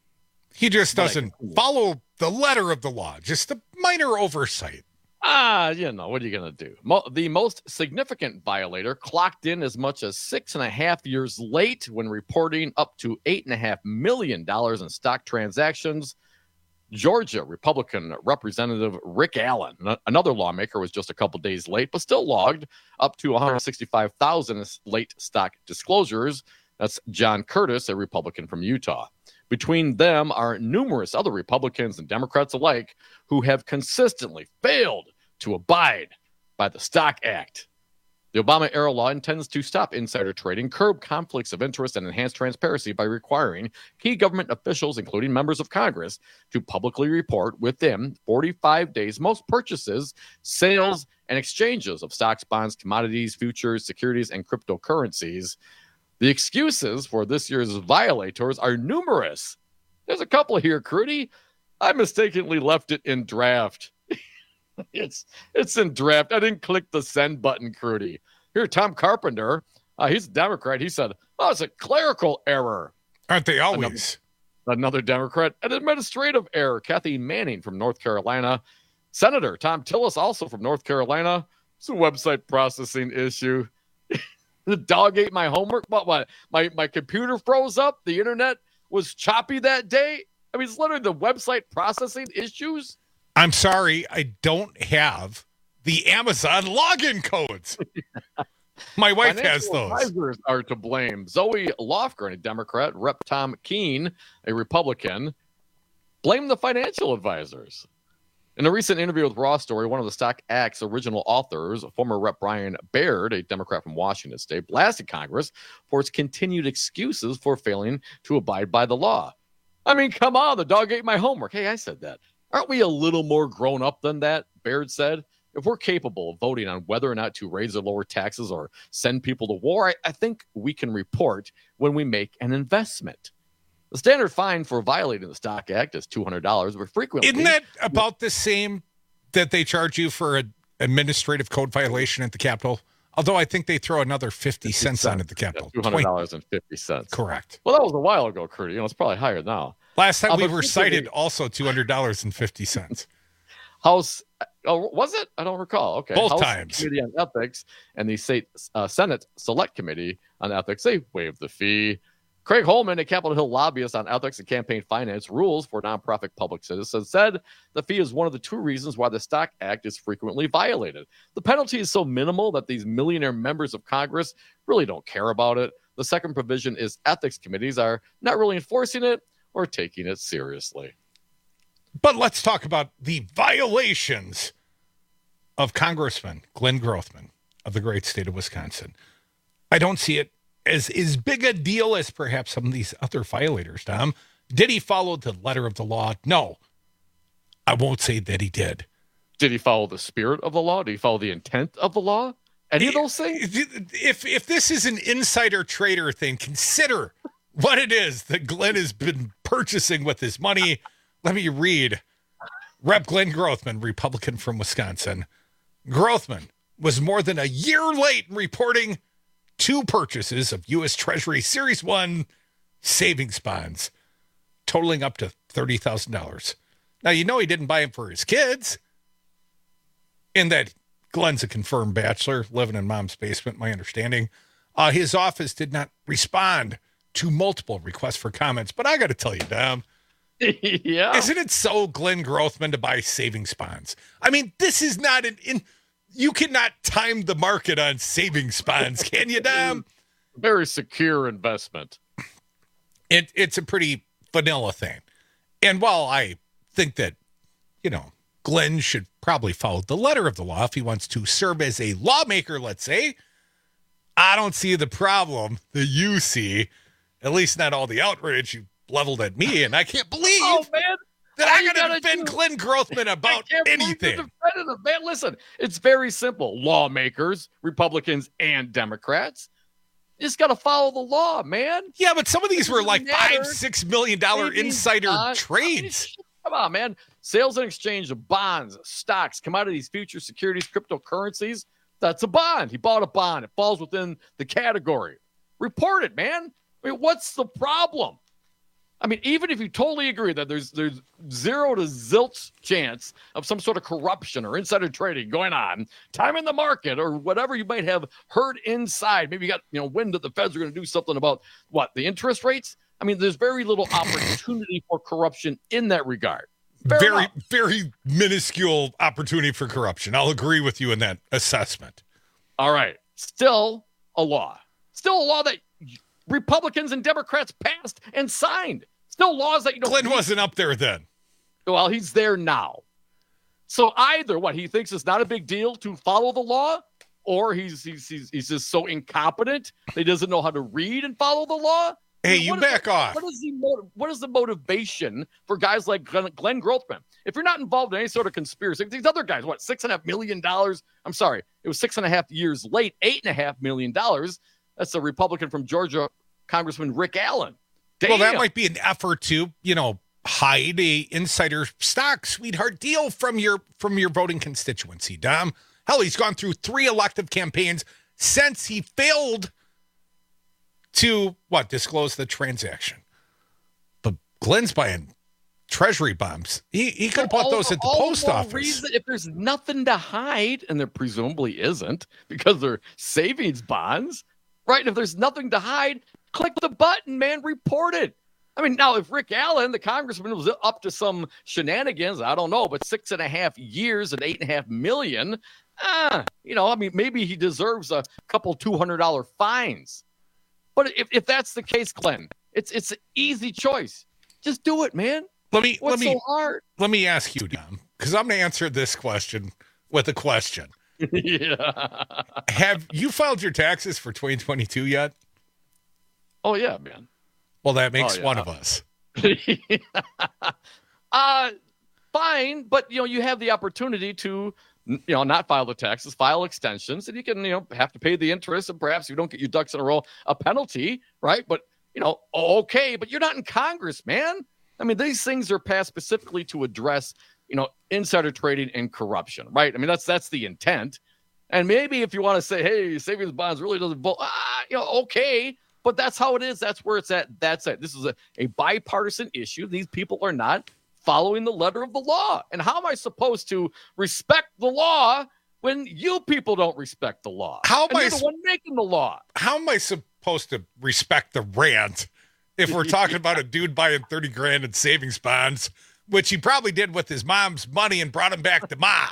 He just doesn't follow the letter of the law, just a minor oversight. What are you going to do? The most significant violator clocked in as much as 6.5 years late when reporting up to $8.5 million in stock transactions. Georgia Republican Representative Rick Allen, another lawmaker, was just a couple days late, but still logged up to 165,000 late stock disclosures. That's John Curtis, a Republican from Utah. Between them are numerous other Republicans and Democrats alike who have consistently failed to abide by the Stock Act. The Obama-era law intends to stop insider trading, curb conflicts of interest, and enhance transparency by requiring key government officials, including members of Congress, to publicly report within 45 days most purchases, sales, and exchanges of stocks, bonds, commodities, futures, securities, and cryptocurrencies. The excuses for this year's violators are numerous. There's a couple here, Crudy. I mistakenly left it in draft. It's in draft. I didn't click the send button, Crudy. Here, Tom Carpenter, he's a Democrat. He said, it's a clerical error. Aren't they always? Another Democrat. An administrative error. Kathy Manning from North Carolina. Senator Tom Tillis, also from North Carolina. It's a website processing issue. The dog ate my homework. What? My computer froze up. The internet was choppy that day. I mean, it's literally the website processing issues. I'm sorry, I don't have the Amazon login codes. My wife has those. Advisors are to blame. Zoe Lofgren, a Democrat, Rep. Tom Keene, a Republican, blame the financial advisors. In a recent interview with Raw Story, one of the Stock Act's original authors, former Rep. Brian Baird, a Democrat from Washington State, blasted Congress for its continued excuses for failing to abide by the law. I mean, come on, the dog ate my homework. Hey, I said that. Aren't we a little more grown up than that? Baird said. If we're capable of voting on whether or not to raise or lower taxes or send people to war, I think we can report when we make an investment. The standard fine for violating the Stock Act is $200, but frequently... Isn't that about the same that they charge you for an administrative code violation at the Capitol? Although I think they throw another 50 cents on at the Capitol. Yeah, $200.50. Correct. Well, that was a while ago, Crudy. It's probably higher now. Last time we were cited also $200.50. House... Oh, was it? I don't recall. Okay. Both House times. Committee on Ethics and the Senate Select Committee on Ethics, they waived the fee. Craig Holman, a Capitol Hill lobbyist on ethics and campaign finance rules for nonprofit public citizens, said the fee is one of the two reasons why the Stock Act is frequently violated. The penalty is so minimal that these millionaire members of Congress really don't care about it. The second provision is ethics committees are not really enforcing it or taking it seriously. But let's talk about the violations of Congressman Glenn Grothman of the great state of Wisconsin. I don't see it as big a deal as perhaps some of these other violators, Tom. Did he follow the letter of the law? No. I won't say that he did. Did he follow the spirit of the law? Did he follow the intent of the law? Any of those things? If this is an insider trader thing, consider what it is that Glenn has been purchasing with his money. Let me read. Rep. Glenn Grothman, Republican from Wisconsin. Grothman was more than a year late in reporting 2 purchases of U.S. Treasury Series 1 savings bonds, totaling up to $30,000. Now, you know he didn't buy them for his kids. In that Glenn's a confirmed bachelor, living in mom's basement, my understanding. His office did not respond to multiple requests for comments. But I got to tell you, Dom, yeah, isn't it so Glenn Grothman to buy savings bonds? I mean, this is not you cannot time the market on savings bonds, can you, Dom? Very secure investment. It's a pretty vanilla thing. And while I think that, Glenn should probably follow the letter of the law if he wants to serve as a lawmaker, let's say, I don't see the problem that you see, at least not all the outrage you leveled at me, and I can't believe They're not going to defend Glenn Grothman about anything. Man, listen, it's very simple. Lawmakers, Republicans and Democrats, you just got to follow the law, man. Yeah, but some of these were like $5-6 million insider trades. Come on, man. Sales and exchange of bonds, stocks, commodities, futures, securities, cryptocurrencies. That's a bond. He bought a bond. It falls within the category. Report it, man. I mean, what's the problem? I mean, even if you totally agree that there's 0 to zilch chance of some sort of corruption or insider trading going on, time in the market or whatever you might have heard inside, maybe you got wind that the Feds are going to do something about the interest rates. I mean, there's very little opportunity for corruption in that regard. Very minuscule opportunity for corruption. I'll agree with you in that assessment. All right, still a law that Republicans and Democrats passed and signed. Still laws that Glenn wasn't up there then. Well, he's there now. So either he thinks it's not a big deal to follow the law, or he's just so incompetent that he doesn't know how to read and follow the law. Hey, you back off. What is the motivation for guys like Glenn Grothman? If you're not involved in any sort of conspiracy, these other guys, $6.5 million? I'm sorry, it was 6.5 years late, $8.5 million. That's a Republican from Georgia, Congressman Rick Allen. Damn. Well, that might be an effort to, hide a insider stock sweetheart deal from your voting constituency, Dom. Hell, he's gone through 3 elective campaigns since he failed to disclose the transaction. But Glenn's buying treasury bonds. He could have bought those at the post office. If there's nothing to hide, and there presumably isn't because they're savings bonds, right? If there's nothing to hide, click the button, man. Report it. I mean, now if Rick Allen, the congressman, was up to some shenanigans, I don't know, but 6.5 years and $8.5 million, maybe he deserves a couple $200 fines. But if that's the case, Glenn, it's an easy choice. Just do it, man. What's so hard? Let me ask you, Dom, because I'm going to answer this question with a question. Yeah. Have you filed your taxes for 2022 yet? Oh, yeah, man. Well, that makes one of us. Fine, but you have the opportunity to not file the taxes, file extensions, and you can have to pay the interest, and perhaps if you don't get your ducks in a row, a penalty, right? But okay, but you're not in Congress, man. I mean, these things are passed specifically to address insider trading and corruption, right? I mean, that's the intent. And maybe if you want to say, hey, savings bonds really doesn't vote, okay. But that's how it is. That's where it's at. That's it. This is a bipartisan issue. These people are not following the letter of the law. And how am I supposed to respect the law when you people don't respect the law? How am you're the one making the law? How am I supposed to respect the rant if we're talking about a dude buying $30,000 in savings bonds, which he probably did with his mom's money and brought him back to Ma?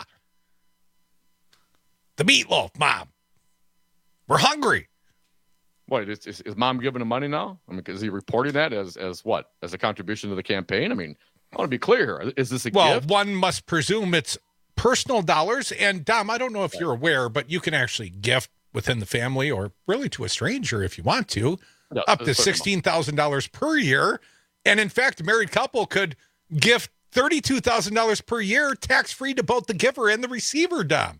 The meatloaf, Mom. We're hungry. What, is Mom giving him money now? I mean, is he reporting that as what? As a contribution to the campaign? I mean, I want to be clear here. Is this a gift? Well, one must presume it's personal dollars. And, Dom, I don't know if you're aware, but you can actually gift within the family or really to a stranger if you want to, up to $16,000 per year. And, in fact, a married couple could gift $32,000 per year tax-free to both the giver and the receiver, Dom.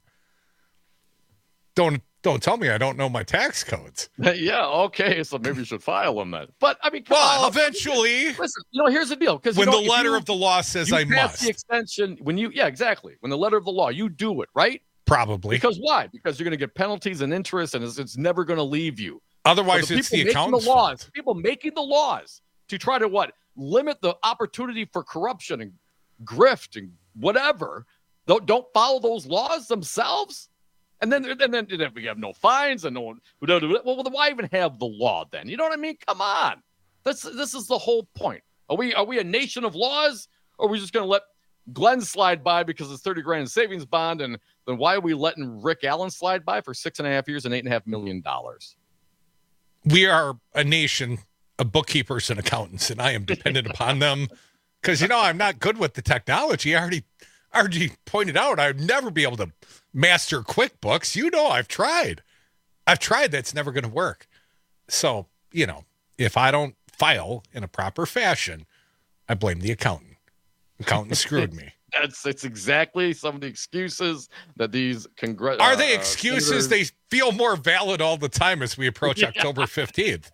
Don't tell me I don't know my tax codes. Yeah, okay, so maybe you should file them then. But I mean, come on. Eventually. Listen, here's the deal. Because when the letter of the law says I must. The extension exactly. When the letter of the law, you do it, right? Probably. Because why? Because you're going to get penalties and interest, and it's never going to leave you. Otherwise, it's the accountant's fault. People making the laws to try to limit the opportunity for corruption and grift and whatever. Don't follow those laws themselves. And then if we have no fines and no one who don't do it, well, why even have the law then? You know what I mean? Come on. This is the whole point. Are we a nation of laws, or are we just going to let Glenn slide by because it's $30,000 in savings bond, and then why are we letting Rick Allen slide by for 6.5 years and $8.5 million? We are a nation of bookkeepers and accountants, and I am dependent upon them because I'm not good with the technology. I already pointed out I'd never be able to master QuickBooks. I've tried. That's never going to work. So, if I don't file in a proper fashion, I blame the accountant. Accountant screwed me. It's exactly some of the excuses that these are they excuses? They feel more valid all the time as we approach October 15th.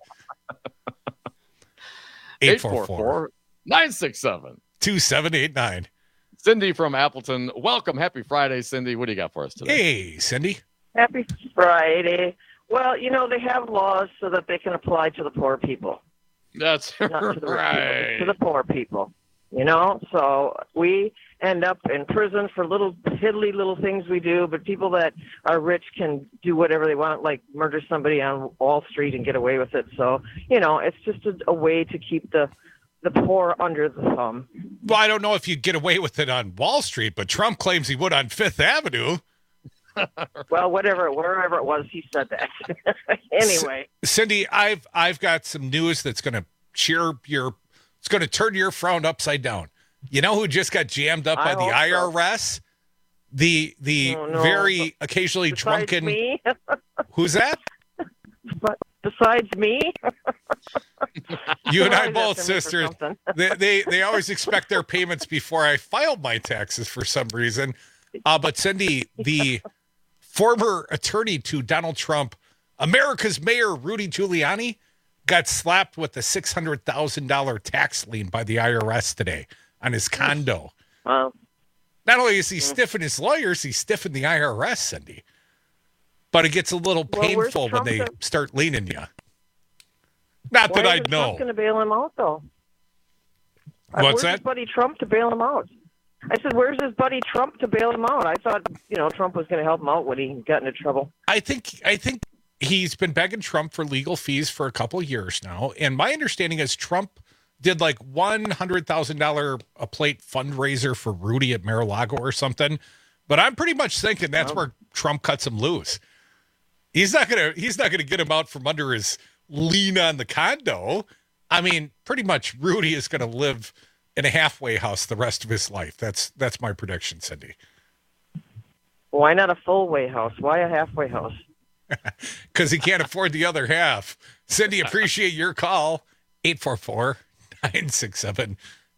844-967-2789. Cindy from Appleton. Welcome. Happy Friday, Cindy. What do you got for us today? Hey, Cindy. Happy Friday. Well, they have laws so that they can apply to the poor people. That's Not to the right. To the poor people. So we end up in prison for little piddly little things we do, but people that are rich can do whatever they want, like murder somebody on Wall Street and get away with it. So, it's just a way to keep the poor under the thumb. Well, I don't know if you'd get away with it on Wall Street, but Trump claims he would on Fifth Avenue. Well, wherever it was, he said that. Anyway. Cindy, I've got some news that's going to it's going to turn your frown upside down. You know who just got jammed up by the IRS? So. The very occasionally Besides drunken. Me? Who's that? Besides me? You and I both, sisters. They always expect their payments before I filed my taxes for some reason. But Cindy, the former attorney to Donald Trump, America's Mayor Rudy Giuliani, got slapped with a $600,000 tax lien by the IRS today on his condo. Wow. Not only is he stiffing his lawyers, he's stiffing the IRS, Cindy. But it gets a little painful when they start leaning you. Not that I'd know. Why is Trump going to bail him out, though? What's that? Where's his buddy Trump to bail him out? I said, where's his buddy Trump to bail him out? I thought, Trump was going to help him out when he got into trouble. I think he's been begging Trump for legal fees for a couple of years now. And my understanding is Trump did like $100,000 a plate fundraiser for Rudy at Mar-a-Lago or something. But I'm pretty much thinking that's where Trump cuts him loose. He's not gonna get him out from under his lien on the condo. I mean, pretty much Rudy is gonna live in a halfway house the rest of his life. That's my prediction, Cindy. Why not a full-way house? Why a halfway house? Because he can't afford the other half. Cindy, appreciate your call. 844-967-2789.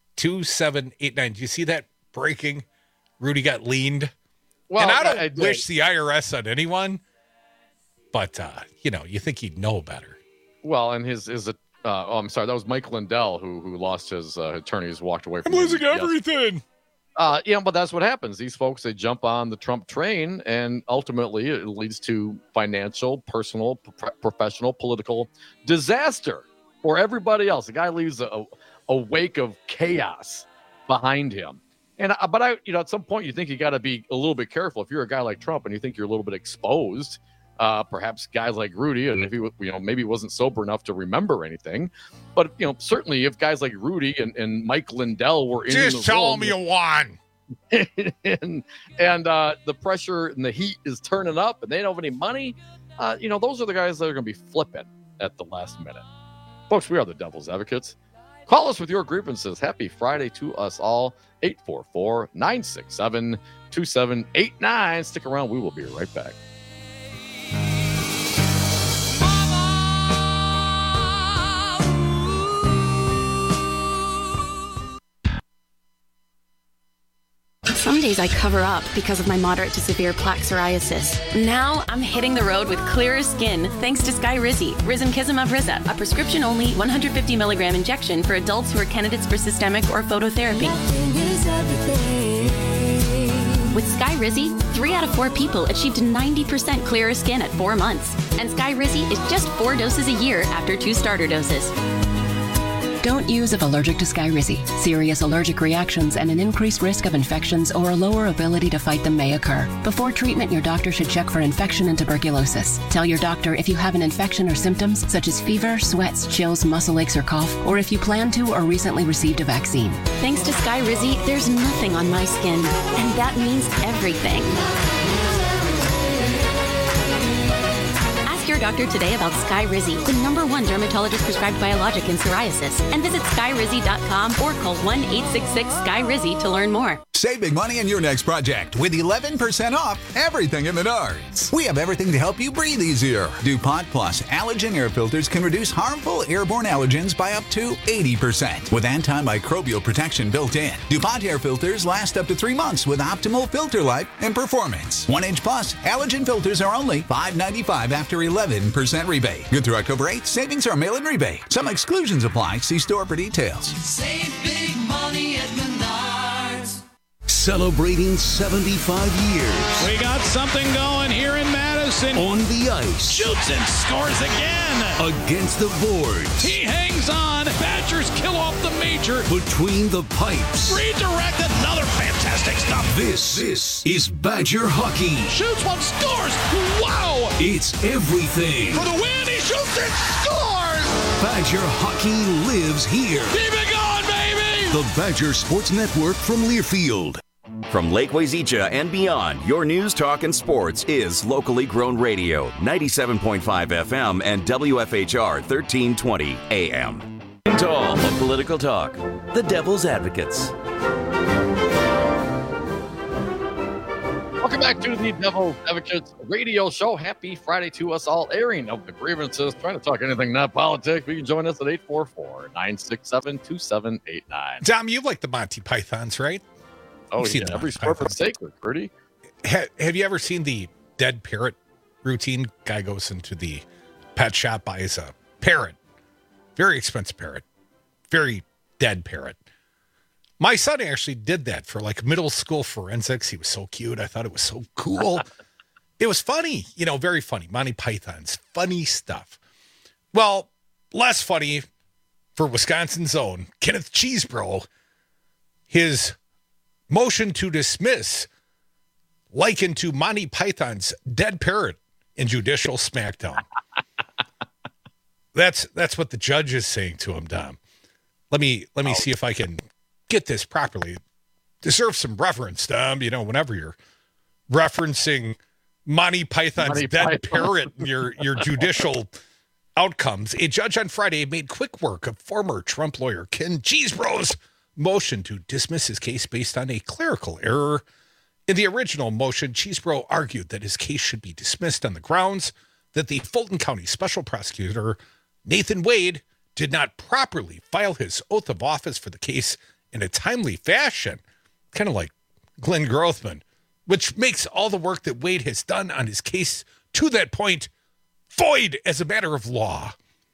Do you see that breaking? Rudy got leaned. Well, and I don't wish the IRS on anyone, but, you think he'd know better. Well, and I'm sorry, that was Mike Lindell who lost his attorneys, walked away from I'm losing everything. But that's what happens. These folks, they jump on the Trump train, and ultimately it leads to financial, personal, professional, political disaster for everybody else. The guy leaves a wake of chaos behind him. But at some point you think you got to be a little bit careful. If you're a guy like Trump and you think you're a little bit exposed, perhaps guys like Rudy, and if he, maybe wasn't sober enough to remember anything, but certainly if guys like Rudy and Mike Lindell were in just tell me you won, and the pressure and the heat is turning up, and they don't have any money, those are the guys that are going to be flipping at the last minute. Folks, we are the Devil's Advocates. Call us with your grievances. Happy Friday to us all. 844-967-2789. Stick around. We will be right back. Some days I cover up because of my moderate to severe plaque psoriasis. Now I'm hitting the road with clearer skin thanks to Skyrizi, Risankizumab Riza, a prescription-only 150 milligram injection for adults who are candidates for systemic or phototherapy. With Skyrizi, 3 out of 4 people achieved 90% clearer skin at 4 months. And Skyrizi is just 4 doses a year after 2 starter doses. Don't use if allergic to Skyrizi. Serious allergic reactions and an increased risk of infections or a lower ability to fight them may occur. Before treatment, your doctor should check for infection and tuberculosis. Tell your doctor if you have an infection or symptoms such as fever, sweats, chills, muscle aches, or cough, or if you plan to or recently received a vaccine. Thanks to Skyrizi, there's nothing on my skin, and that means everything. Your doctor today about Skyrizi, the #1 dermatologist prescribed biologic in psoriasis, and visit skyrizi.com or call 1-866-SKYRIZI to learn more. Save big money on your next project with 11% off everything at Menards. We have everything to help you breathe easier. DuPont Plus allergen air filters can reduce harmful airborne allergens by up to 80% with antimicrobial protection built in. DuPont air filters last up to 3 months with optimal filter life and performance. 1-inch plus allergen filters are only $5.95 after 11% rebate. Good through October 8th. Savings are mail-in rebate. Some exclusions apply. See store for details. Save big money at Menards. Celebrating 75 years. We got something going here in Madison. On the ice. Shoots and scores again. Against the boards. He hangs on. Badgers kill off the major. Between the pipes. Redirect, another fantastic stop. This is Badger hockey. Shoots one, scores. Wow. It's everything. For the win, he shoots and scores. Badger hockey lives here. Keep it going, baby. The Badger Sports Network from Learfield. From Lake Wazeecha and beyond, your news, talk, and sports is locally grown radio, 97.5 FM and WFHR 1320 AM. To all of political talk, the Devil's Advocates. Welcome back to the Devil's Advocates radio show. Happy Friday to us all. Airing of the grievances, trying to talk anything not politics. You can join us at 844-967-2789. Dom, you like the Monty Pythons, right? Oh, yeah. Every sport is sacred, Rudy. Have you ever seen the dead parrot routine? Guy goes into the pet shop, buys a parrot. Very expensive parrot. Very dead parrot. My son actually did that for like middle school forensics. He was so cute. I thought it was so cool. It was funny, very funny. Monty Python's funny stuff. Well, less funny for Wisconsin's own Kenneth Cheesebro. His motion to dismiss likened to Monty Python's dead parrot in judicial smackdown. That's what the judge is saying to him, Dom. Let me see if I can get this properly. Deserve some reverence, Dom. Whenever you're referencing Monty Python's dead parrot in your judicial outcomes, a judge on Friday made quick work of former Trump lawyer Ken Cheesebro's motion to dismiss his case based on a clerical error. In the original motion, Cheesebro argued that his case should be dismissed on the grounds that the Fulton County Special Prosecutor Nathan Wade did not properly file his oath of office for the case in a timely fashion, kind of like Glenn Grothman, which makes all the work that Wade has done on his case to that point void as a matter of law.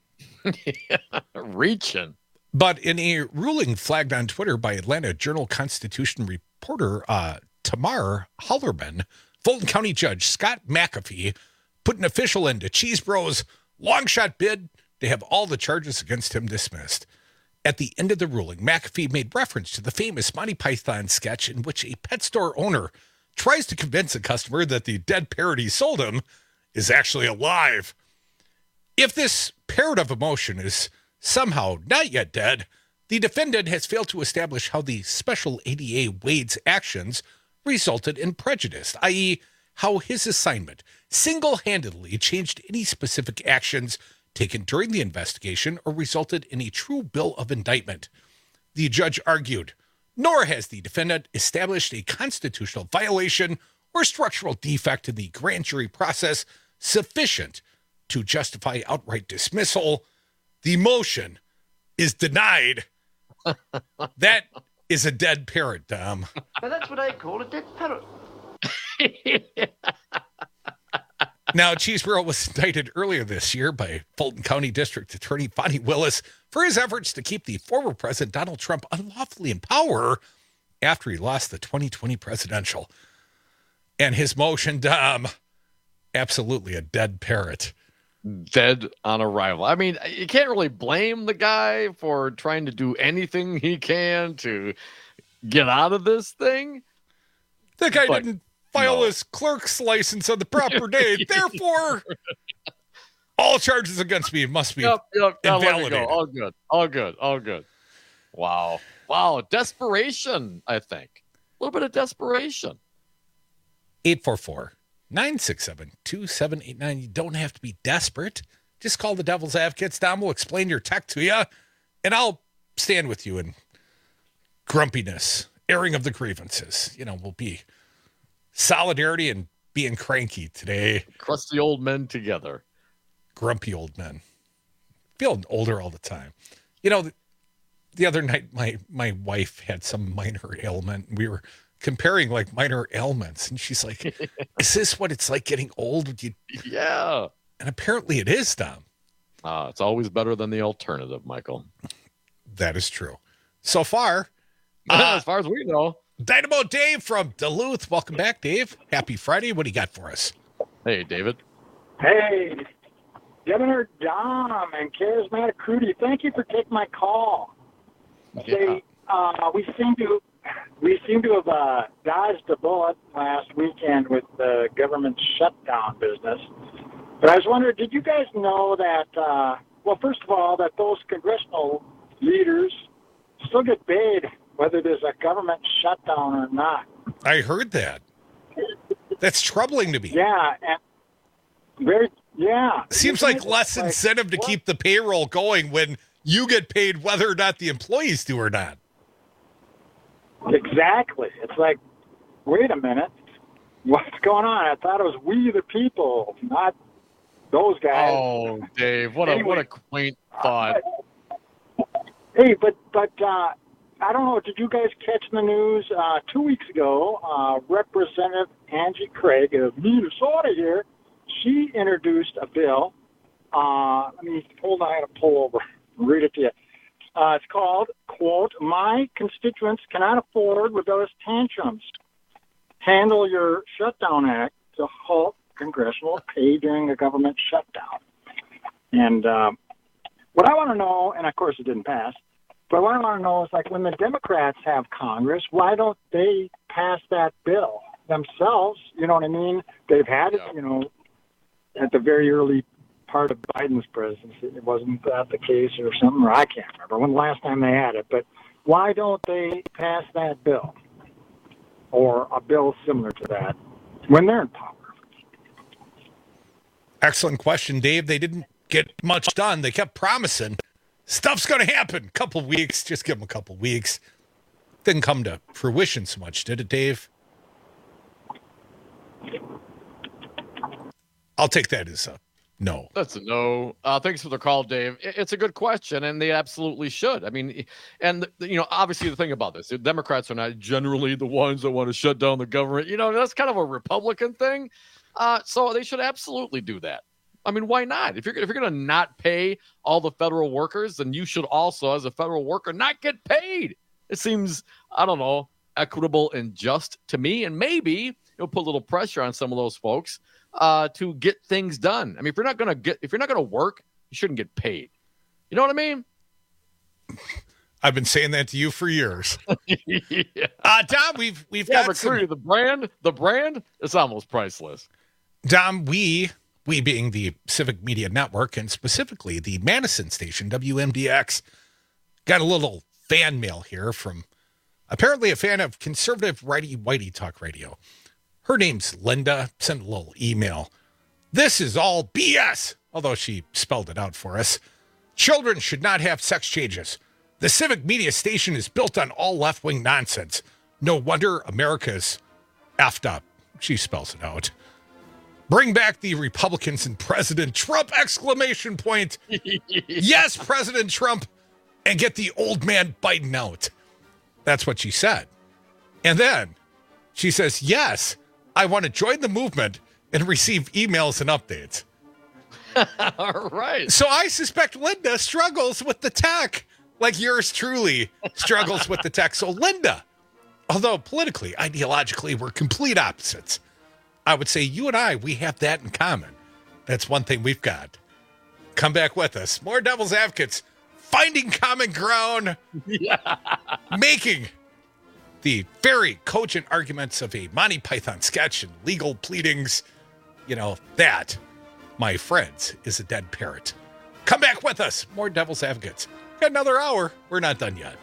Reaching. But in a ruling flagged on Twitter by Atlanta Journal-Constitution reporter Tamar Hollerman, Fulton County Judge Scott McAfee put an official end to Cheesebro's long-shot bid to have all the charges against him dismissed. At the end of the ruling, McAfee made reference to the famous Monty Python sketch in which a pet store owner tries to convince a customer that the dead parrot he sold him is actually alive. If this parrot of emotion is somehow not yet dead, the defendant has failed to establish how the special ADA Wade's actions resulted in prejudice, i.e., how his assignment single-handedly changed any specific actions taken during the investigation or resulted in a true bill of indictment. The judge argued, nor has the defendant established a constitutional violation or structural defect in the grand jury process sufficient to justify outright dismissal. The motion is denied. That is a dead parrot, Dom. Now that's what I call a dead parrot. Now, Cheesebro was indicted earlier this year by Fulton County District Attorney Bonnie Willis for his efforts to keep the former President Donald Trump unlawfully in power after he lost the 2020 presidential. And his motion, Dom, absolutely a dead parrot. Dead on arrival. I mean, you can't really blame the guy for trying to do anything he can to get out of this thing. The guy didn't file his clerk's license on the proper day. Therefore, all charges against me must be invalidated. All good. Wow. Desperation, I think. A little bit of desperation. 844-967-2789. You don't have to be desperate. Just call the Devil's Advocates. Dom will explain your tech to you, and I'll stand with you in grumpiness airing of the grievances. Will be solidarity and being cranky today. Crusty old men together. Grumpy old men. Feeling older all the time. The other night, my wife had some minor ailment. We were comparing like minor ailments, and she's like, "Is this what it's like getting old?" Yeah. And apparently it is, Tom. It's always better than the alternative, Michael. That is true. So far, as far as we know. Dynamo Dave from Duluth. Welcome back, Dave. Happy Friday. What do you got for us? Hey, David. Hey, Governor Dom and Charismatic Crudy, thank you for taking my call. Yeah. We seem to have dodged a bullet last weekend with the government shutdown business. But I was wondering, did you guys know that, first of all, that those congressional leaders still get paid whether there's a government shutdown or not? I heard that. That's troubling to me. Yeah. Seems like less incentive to keep the payroll going when you get paid whether or not the employees do or not. Exactly. It's like, wait a minute. What's going on? I thought it was we the people, not those guys. Oh, Dave, what a quaint thought. Hey, but I don't know, did you guys catch in the news 2 weeks ago, Representative Angie Craig of Minnesota here, she introduced a bill. Hold on, I got to pull over and read it to you. It's called, quote, "My constituents cannot afford rebellious tantrums. Handle your shutdown act to halt congressional pay during a government shutdown." And what I want to know, and of course it didn't pass, but what I want to know is, like, when the Democrats have Congress, why don't they pass that bill themselves? You know what I mean? They've had it, at the very early part of Biden's presidency. It wasn't that the case or something, or I can't remember when the last time they had it. But why don't they pass that bill or a bill similar to that when they're in power? Excellent question, Dave. They didn't get much done. They kept promising stuff's going to happen. Couple weeks. Just give them a couple weeks. Didn't come to fruition so much, did it, Dave? I'll take that as a no. That's a no. Thanks for the call, Dave. It's a good question, and they absolutely should. I mean, and, obviously the thing about this, the Democrats are not generally the ones that want to shut down the government. That's kind of a Republican thing. So they should absolutely do that. I mean, why not? If you're going to not pay all the federal workers, then you should also, as a federal worker, not get paid. It seems, I don't know, equitable and just to me, and maybe it'll put a little pressure on some of those folks to get things done. I mean, if you're not going to work, you shouldn't get paid. You know what I mean? I've been saying that to you for years. Yeah. Dom, we've got some... the brand is almost priceless. Dom, we being the Civic Media Network, and specifically the Madison station, WMDX, got a little fan mail here from apparently a fan of conservative righty-whitey talk radio. Her name's Linda. Sent a little email. "This is all BS," although she spelled it out for us. "Children should not have sex changes. The Civic Media station is built on all left-wing nonsense. No wonder America's effed up." She spells it out. "Bring back the Republicans and President Trump, exclamation point. Yes, President Trump, and get the old man Biden out." That's what she said. And then she says, "Yes, I want to join the movement and receive emails and updates." All right. So I suspect Linda struggles with the tech like yours truly struggles with the tech. So Linda, although politically, ideologically, we're complete opposites, I would say you and I, we have that in common. That's one thing we've got. Come back with us. More Devil's Advocates, finding common ground, making the very cogent arguments of a Monty Python sketch and legal pleadings. That, my friends, is a dead parrot. Come back with us. More Devil's Advocates. Got another hour. We're not done yet.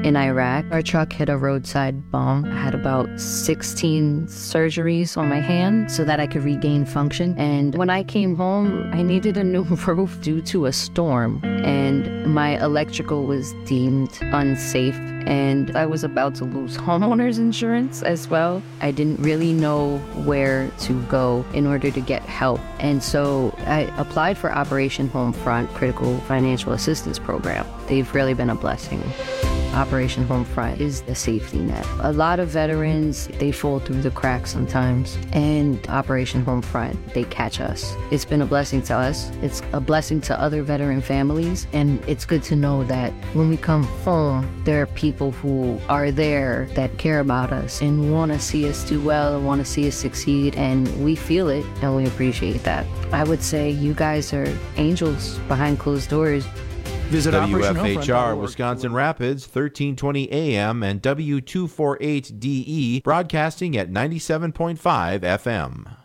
in Iraq. Our truck hit a roadside bomb. I had about 16 surgeries on my hand so that I could regain function. And when I came home, I needed a new roof due to a storm. And my electrical was deemed unsafe. And I was about to lose homeowners insurance as well. I didn't really know where to go in order to get help. And so I applied for Operation Homefront Critical Financial Assistance Program. They've really been a blessing. Operation Homefront is the safety net. A lot of veterans, they fall through the cracks sometimes, and Operation Homefront, they catch us. It's been a blessing to us. It's a blessing to other veteran families, and it's good to know that when we come home, there are people who are there that care about us and want to see us do well and want to see us succeed, and we feel it, and we appreciate that. I would say you guys are angels behind closed doors. Visit WFHR Wisconsin Rapids, 1320 AM and W248DE, broadcasting at 97.5 FM.